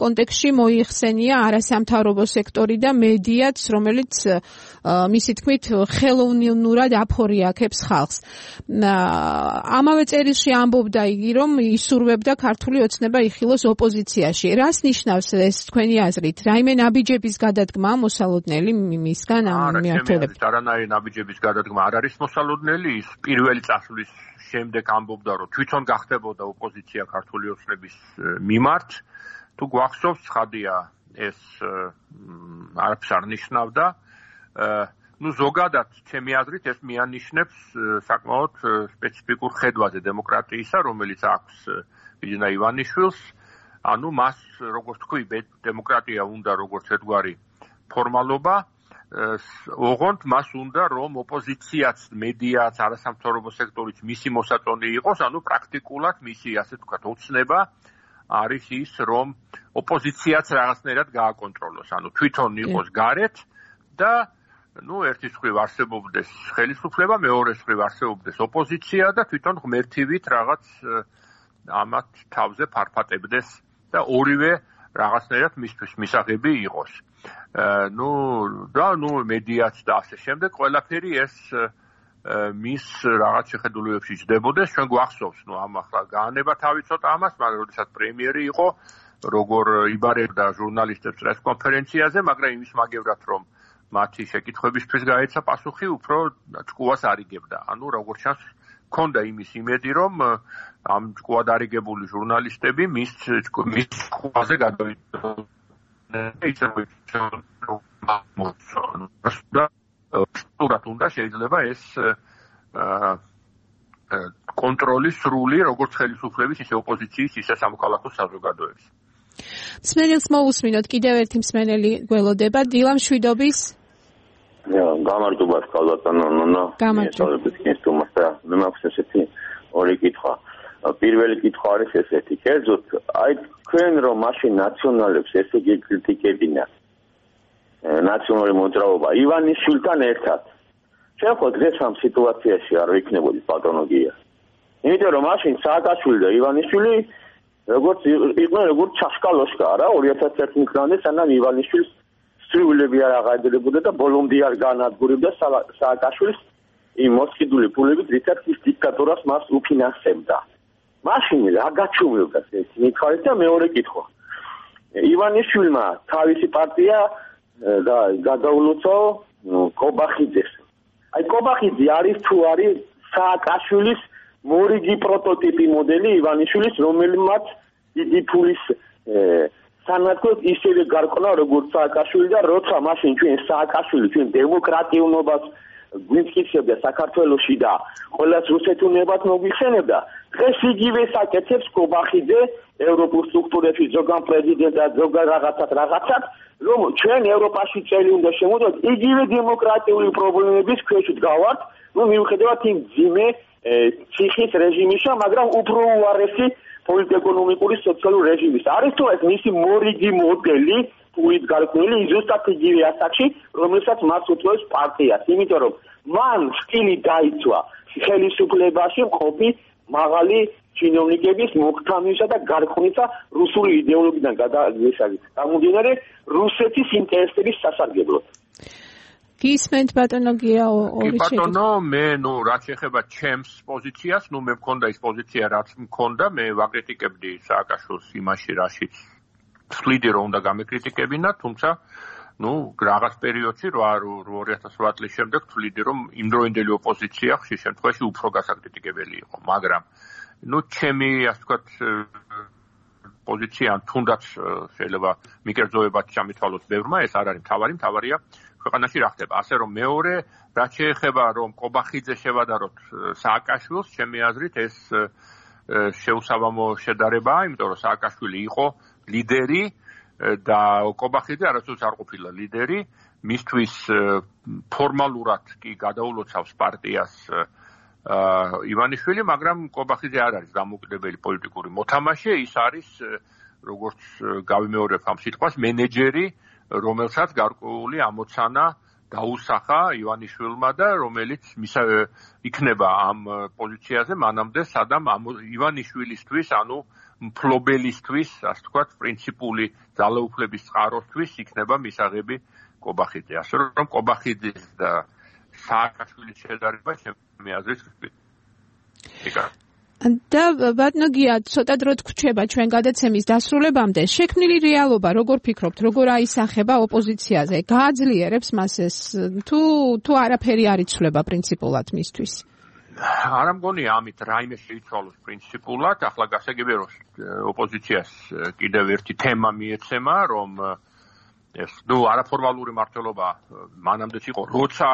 კონტექსტში მოიხსენია არასამთავრობო სექტორი და მედიაც, რომელიც მისი თქმით ხელოვნურად აფორიაქებს ხალხს. ამავე წერილში ამბობდა იგი, რომ ისურვებდა ქართული ოცნება იხილოს ოპოზიციაში. რას ნიშნავს ეს თქვენი აზრით? რაიმე ნაბიჯების გადადგმა მოსალოდნელი მისგან ამ მიმართულებით? არანაირი ნაბიჯების გადადგმა არ არის მოსალოდნელი. ის პირველი წასვლის შემდეგ ამბობდა, რომ თვითონ გახდებოდა ოპოზიცია ქართული ოცნების მიმართ. თუ გვახსოვს, ცხადია, ეს არაფერს არ ნიშნავდა. ზოგადად, ჩემი აზრით, ეს მიანიშნებს საკმაოდ სპეციფიკურ ხედვაზე დემოკრატიისა, რომელიც აქვს ბიძინა ივანიშვილს. მას, როგორც თქვი, დემოკრატია უნდა როგორც ერთგვარი ფორმალობა. ოღონდ მას უნდა, რომ ოპოზიციაც, მედიაც, არასამთავრობო სექტორიც მისი მოსაწონი იყოს, პრაქტიკულად მისი, ასე ვთქვათ, ოცნება არის ის, რომ ოპოზიციაც რაღაცნაირად გააკონტროლოს, თვითონ იყოს გარეთ და ერთის მხრივ არსებობდეს ხელისუფლება, მეორეს მხრივ არსებობდეს ოპოზიცია და თვითონ ღმერთივით რაღაც ამათ თავზე ფარფატებდეს და ორივე რაღაცნაირად მისთვის მისაღები იყოს. მედიაც და ასე შემდეგ, ყველაფერი ეს მის რაღაც შეხედულებებში ჯდებოდეს. ჩვენ გვახსოვს, ახლა გაანება თავი ცოტა ამას, მაგრამ როდესაც პრემიერი იყო, როგორ იბარებდა ჟურნალისტებს პრესკონფერენციაზე, მაგრამ იმის მაგევრად, რომ მათი შეკითხვებისთვის გაეცა პასუხი, უფრო ჭკუას არიგებდა. როგორც ჩანს, ჰქონდა იმის იმედი, რომ ამ ჭკუად არიგებული ჟურნალისტები მის ჭკუაზე გადავიდნენ. უნდა შეიძლება ეს კონტროლის სრული როგორც ხელისუფლების, ისე ოპოზიციის, ისე სამოქალაქო საზოგადოების. მსმენელს მოусმინოთ, კიდევ ერთი მსმენელი გველოდება, დილა მშვიდობის. გამარჯობა, კალბატონო. მე მაქვს ესეთი ორი კითხვა. პირველი კითხვა არის ესეთი. კერძოდ, თქვენ რომ მაშინ ნაციონალებს ესე გიკრიტიკებინათ ნაციონალური მოძრაობა ივანიშვილთან ერთად. ჩვენ ხო დღეს ამ სიტუაციაში არ ვიქნებოდით პატონოგია. იმიტომ რომ მაშინ სააკაშვილი და ივანიშვილი იყვნენ როგორც ჩაშკალოშკა, რა 2001 მიგრანტი, სანამ ივანიშვილს სრულები არ აღაძლებოდა და ბოლომდე არ განადგურებდა სააკაშვილის იმ მოსყიდული ფულებით, რითაც ის დიქტატორას მას უფინანსებდა. მაშინ რა გაჩუმებდა ეს მითხარით და მეორე კითხვა. ივანიშვილმა თავისი პარტია გადაულოცა კობახიძეს. კობახიძე არის თუ არის სააკაშვილის მორიგი პროტოტიპი მოდელი ივანიშვილის, რომელმაც დიდი ფულის სანაცვლოდ ისევე გარკვევა როგორც სააკაშვილი და როცა მაშინ ჩვენ სააკაშვილი ჩვენ დემოკრატიულობას გვიმტკიცებდა საქართველოში და ყველას რუსეთუნებად მოგვიხსენებდა, დღეს იგივე საკეთებს კობახიძე ევროპულ სტრუქტურებში ზოგან პრეზიდენტად, ზოგან რაღაცად, რომ ჩვენ ევროპაში წელი უნდა შემოდოთ, იგივე დემოკრატიული პრობლემების ქვეშ ვდგავართ, მიუხედავად იმ ძიმე ციხის რეჟიმისა, მაგრამ უფრო უარესი პოლიტეკონომიკური სოციალური რეჟიმის. არის თუ ეს მისი მორიგი მოდელი, ფულით გარკვეული, ზუსტად იგივე ასაკში, რომელსაც მას უთხოვს პარტიას, იმიტომ რომ მან სტილი დაიცვა ხელისუფლებაში მყოფი მაღალი ჩინოვნიკების მოხთამისა და გარკვეულისა რუსული იდეოლოგიიდან გამომდინარე რუსეთის ინტერესების სასარგებლოდ. გისმენთ ბატონო გია ორი შეხედვა. ბატონო, მე რაც ეხება ჩემს პოზიციას, მე მქონდა ის პოზიცია, რაც მქონდა, მე ვაკრიტიკებდი სააკაშვილს იმაში, რაშიც თვლიდი რომ უნდა გამეკრიტიკებინა, თუმცა რაღაც პერიოდში 2008 წლის შემდეგ თვლიდი რომ იმდროინდელი ოპოზიცია ხშირ შემთხვევაში უფრო გასაკრიტიკებელი იყო, მაგრამ ჩემი ასე ვთქვათ პოზიცია თუნდაც შეიძლება მიკერძოებად ჩამითვალოთ ბევრმა, ეს არ არის მთავარია ქვეყანაში რა ხდება. ასე რომ მეორე რაც შეეხება რომ კობახიძე შევადაროთ სააკაშვილს, ჩემი აზრით ეს შეუსაბამო შედარებაა, იმიტომ რომ სააკაშვილი იყო ლიდერი და კობახიძე არასდროს არ ყოფილა ლიდერი, მისთვის ფორმალურად კი გადაულოცავს პარტიას ივანიშვილი, მაგრამ კობახიძე არ არის დამოუკიდებელი პოლიტიკური მოთამაშე, ის არის როგორც გავიმეორებ ამ სიტყვას, მენეჯერი, რომელსაც გარკვეული ამოცანა დაუსახა ივანიშვილმა და რომელიც იქნება ამ პოზიციაზე მანამდე, სადამ ივანიშვილისთვის, ანუ მფლობელისთვის, ასე ვთქვათ, პრინციპული ძალაუფლების წყაროსთვის იქნება მისაღები კობახიძე. ასე რომ კობახიძის და სააკაშვილის შედარება ჩემი აზრით და ბატონოგია ცოტა დრო გრჩება ჩვენ გადაცემის დასრულებამდე. შექმნილი რეალობა, როგორ ფიქრობთ, როგორ აისახება ოპოზიციაზე? გააძლიერებს მას ეს თუ არაფერი არ იცვლება პრინციპულად მისთვის? არ მგონია ამით რაიმე შეიცვალოს პრინციპულად. ახლა გასაგებია რომ ოპოზიციას კიდევ ერთი თემა მიეცემა, რომ ეს არაფორმალური მმართველობა მანამდეც იყო, როცა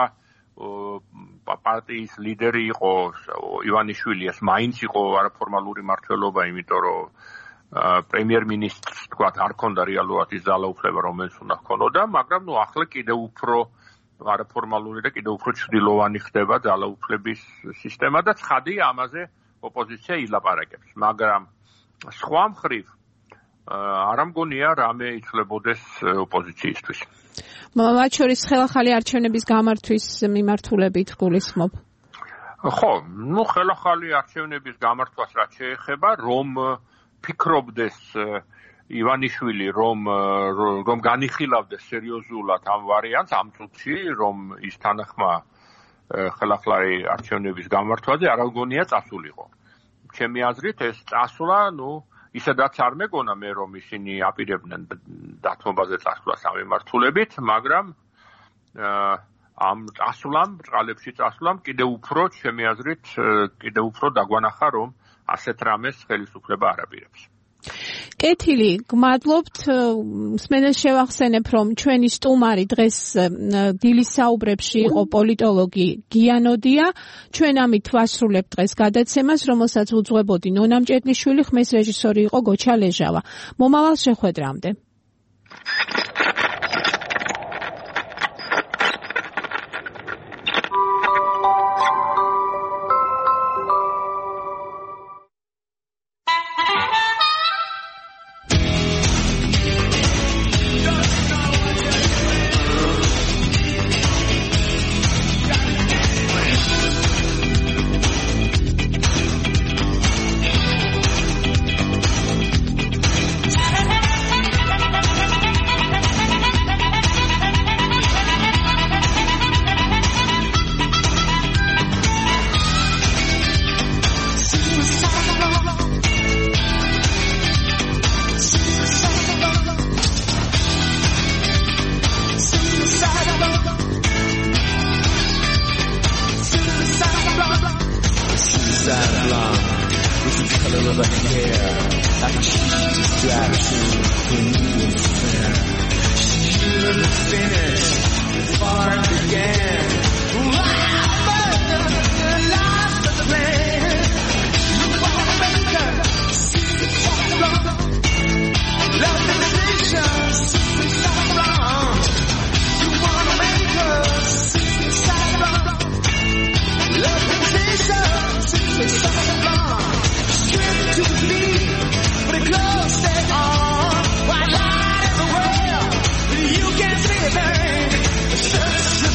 პარტიის ლიდერი იყო ივანიშვილი, ეს მაინც იყო არაფორმალური მმართველობა, იმიტომ რომ პრემიერ-მინისტრს თქვა არ ქონდა რეალურად ის ძალაუფლება, რომელიც უნდა ჰქონოდა, მაგრამ ახლა კიდევ უფრო არაფორმალური და კიდევ უფრო ჩრდილოვანი ხდება ძალაუფლების სისტემა და ცხადია ამაზე ოპოზიცია ილაპარაკებს, მაგრამ სხვა მხრივ არ მგონია რამე იცვლებოდეს ოპოზიციისთვის. მათ შორის ხელახალი არჩევნების გამართვის მიმართულებით გულისხმობ? ხო, ხელახალი არჩევნების გამართვას რაც შეეხება, რომ ფიქრობდეს ივანიშვილი, რომ განიხილავდეს სერიოზულად ამ ვარიანტს ამ წუთში, რომ ის თანახმა ხელახალი არჩევნების გამართვაზე არ მგონია წასულიყო. ჩემი აზრით ეს წასვლა, ისედაც არ მეგონა მე რომ ისინი აპირებდნენ დათმობაზე წასვლას ამ მიმართულებით, მაგრამ ამ წასვლამ, ბრწყალებში წასვლამ კიდევ უფრო ჩემი აზრით კიდევ უფრო დაგვანახა რომ ასეთ რამეს ხელისუფლება არ აპირებს. კეთილი, გმადლობთ. მსმენელს შევახსენებ, რომ ჩვენი სტუმარი დღეს დილის საუბრებში იყო პოლიტოლოგი გიანოდია. ჩვენ ამით ვასრულებთ დღეს გადაცემას, რომელსაც უძღვებოდი ნონა მჭედლიშვილი, ხმის რეჟისორი იყო გოჩა ლეჟავა. მომავალ შეხვედრამდე. You can't see a thing.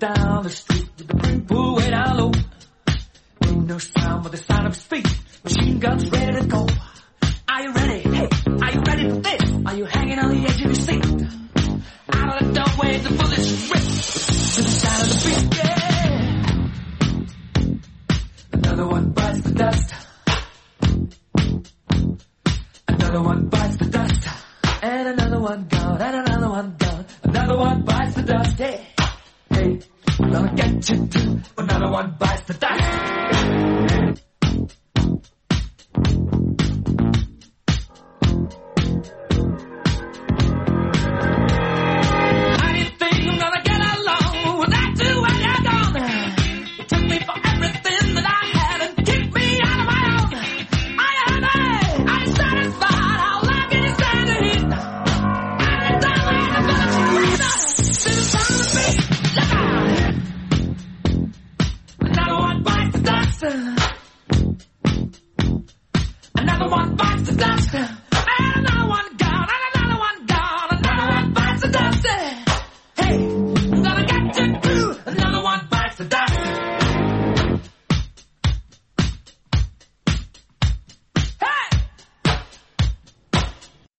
down the street with the people way down low. Ain't no sound but the sound of speed. Machine guns ready to go. Are you ready? Hey, are you ready for this? Are you hanging on the edge of your seat? Out of the doorway, the bullets rip to the sound of the beat. Yeah. Another one bites the dust. Another one bites the dust. And another one gone. And another one gone. Another one bites the dust. Hey, hey, I'm gonna get you too. Another one bites the dust.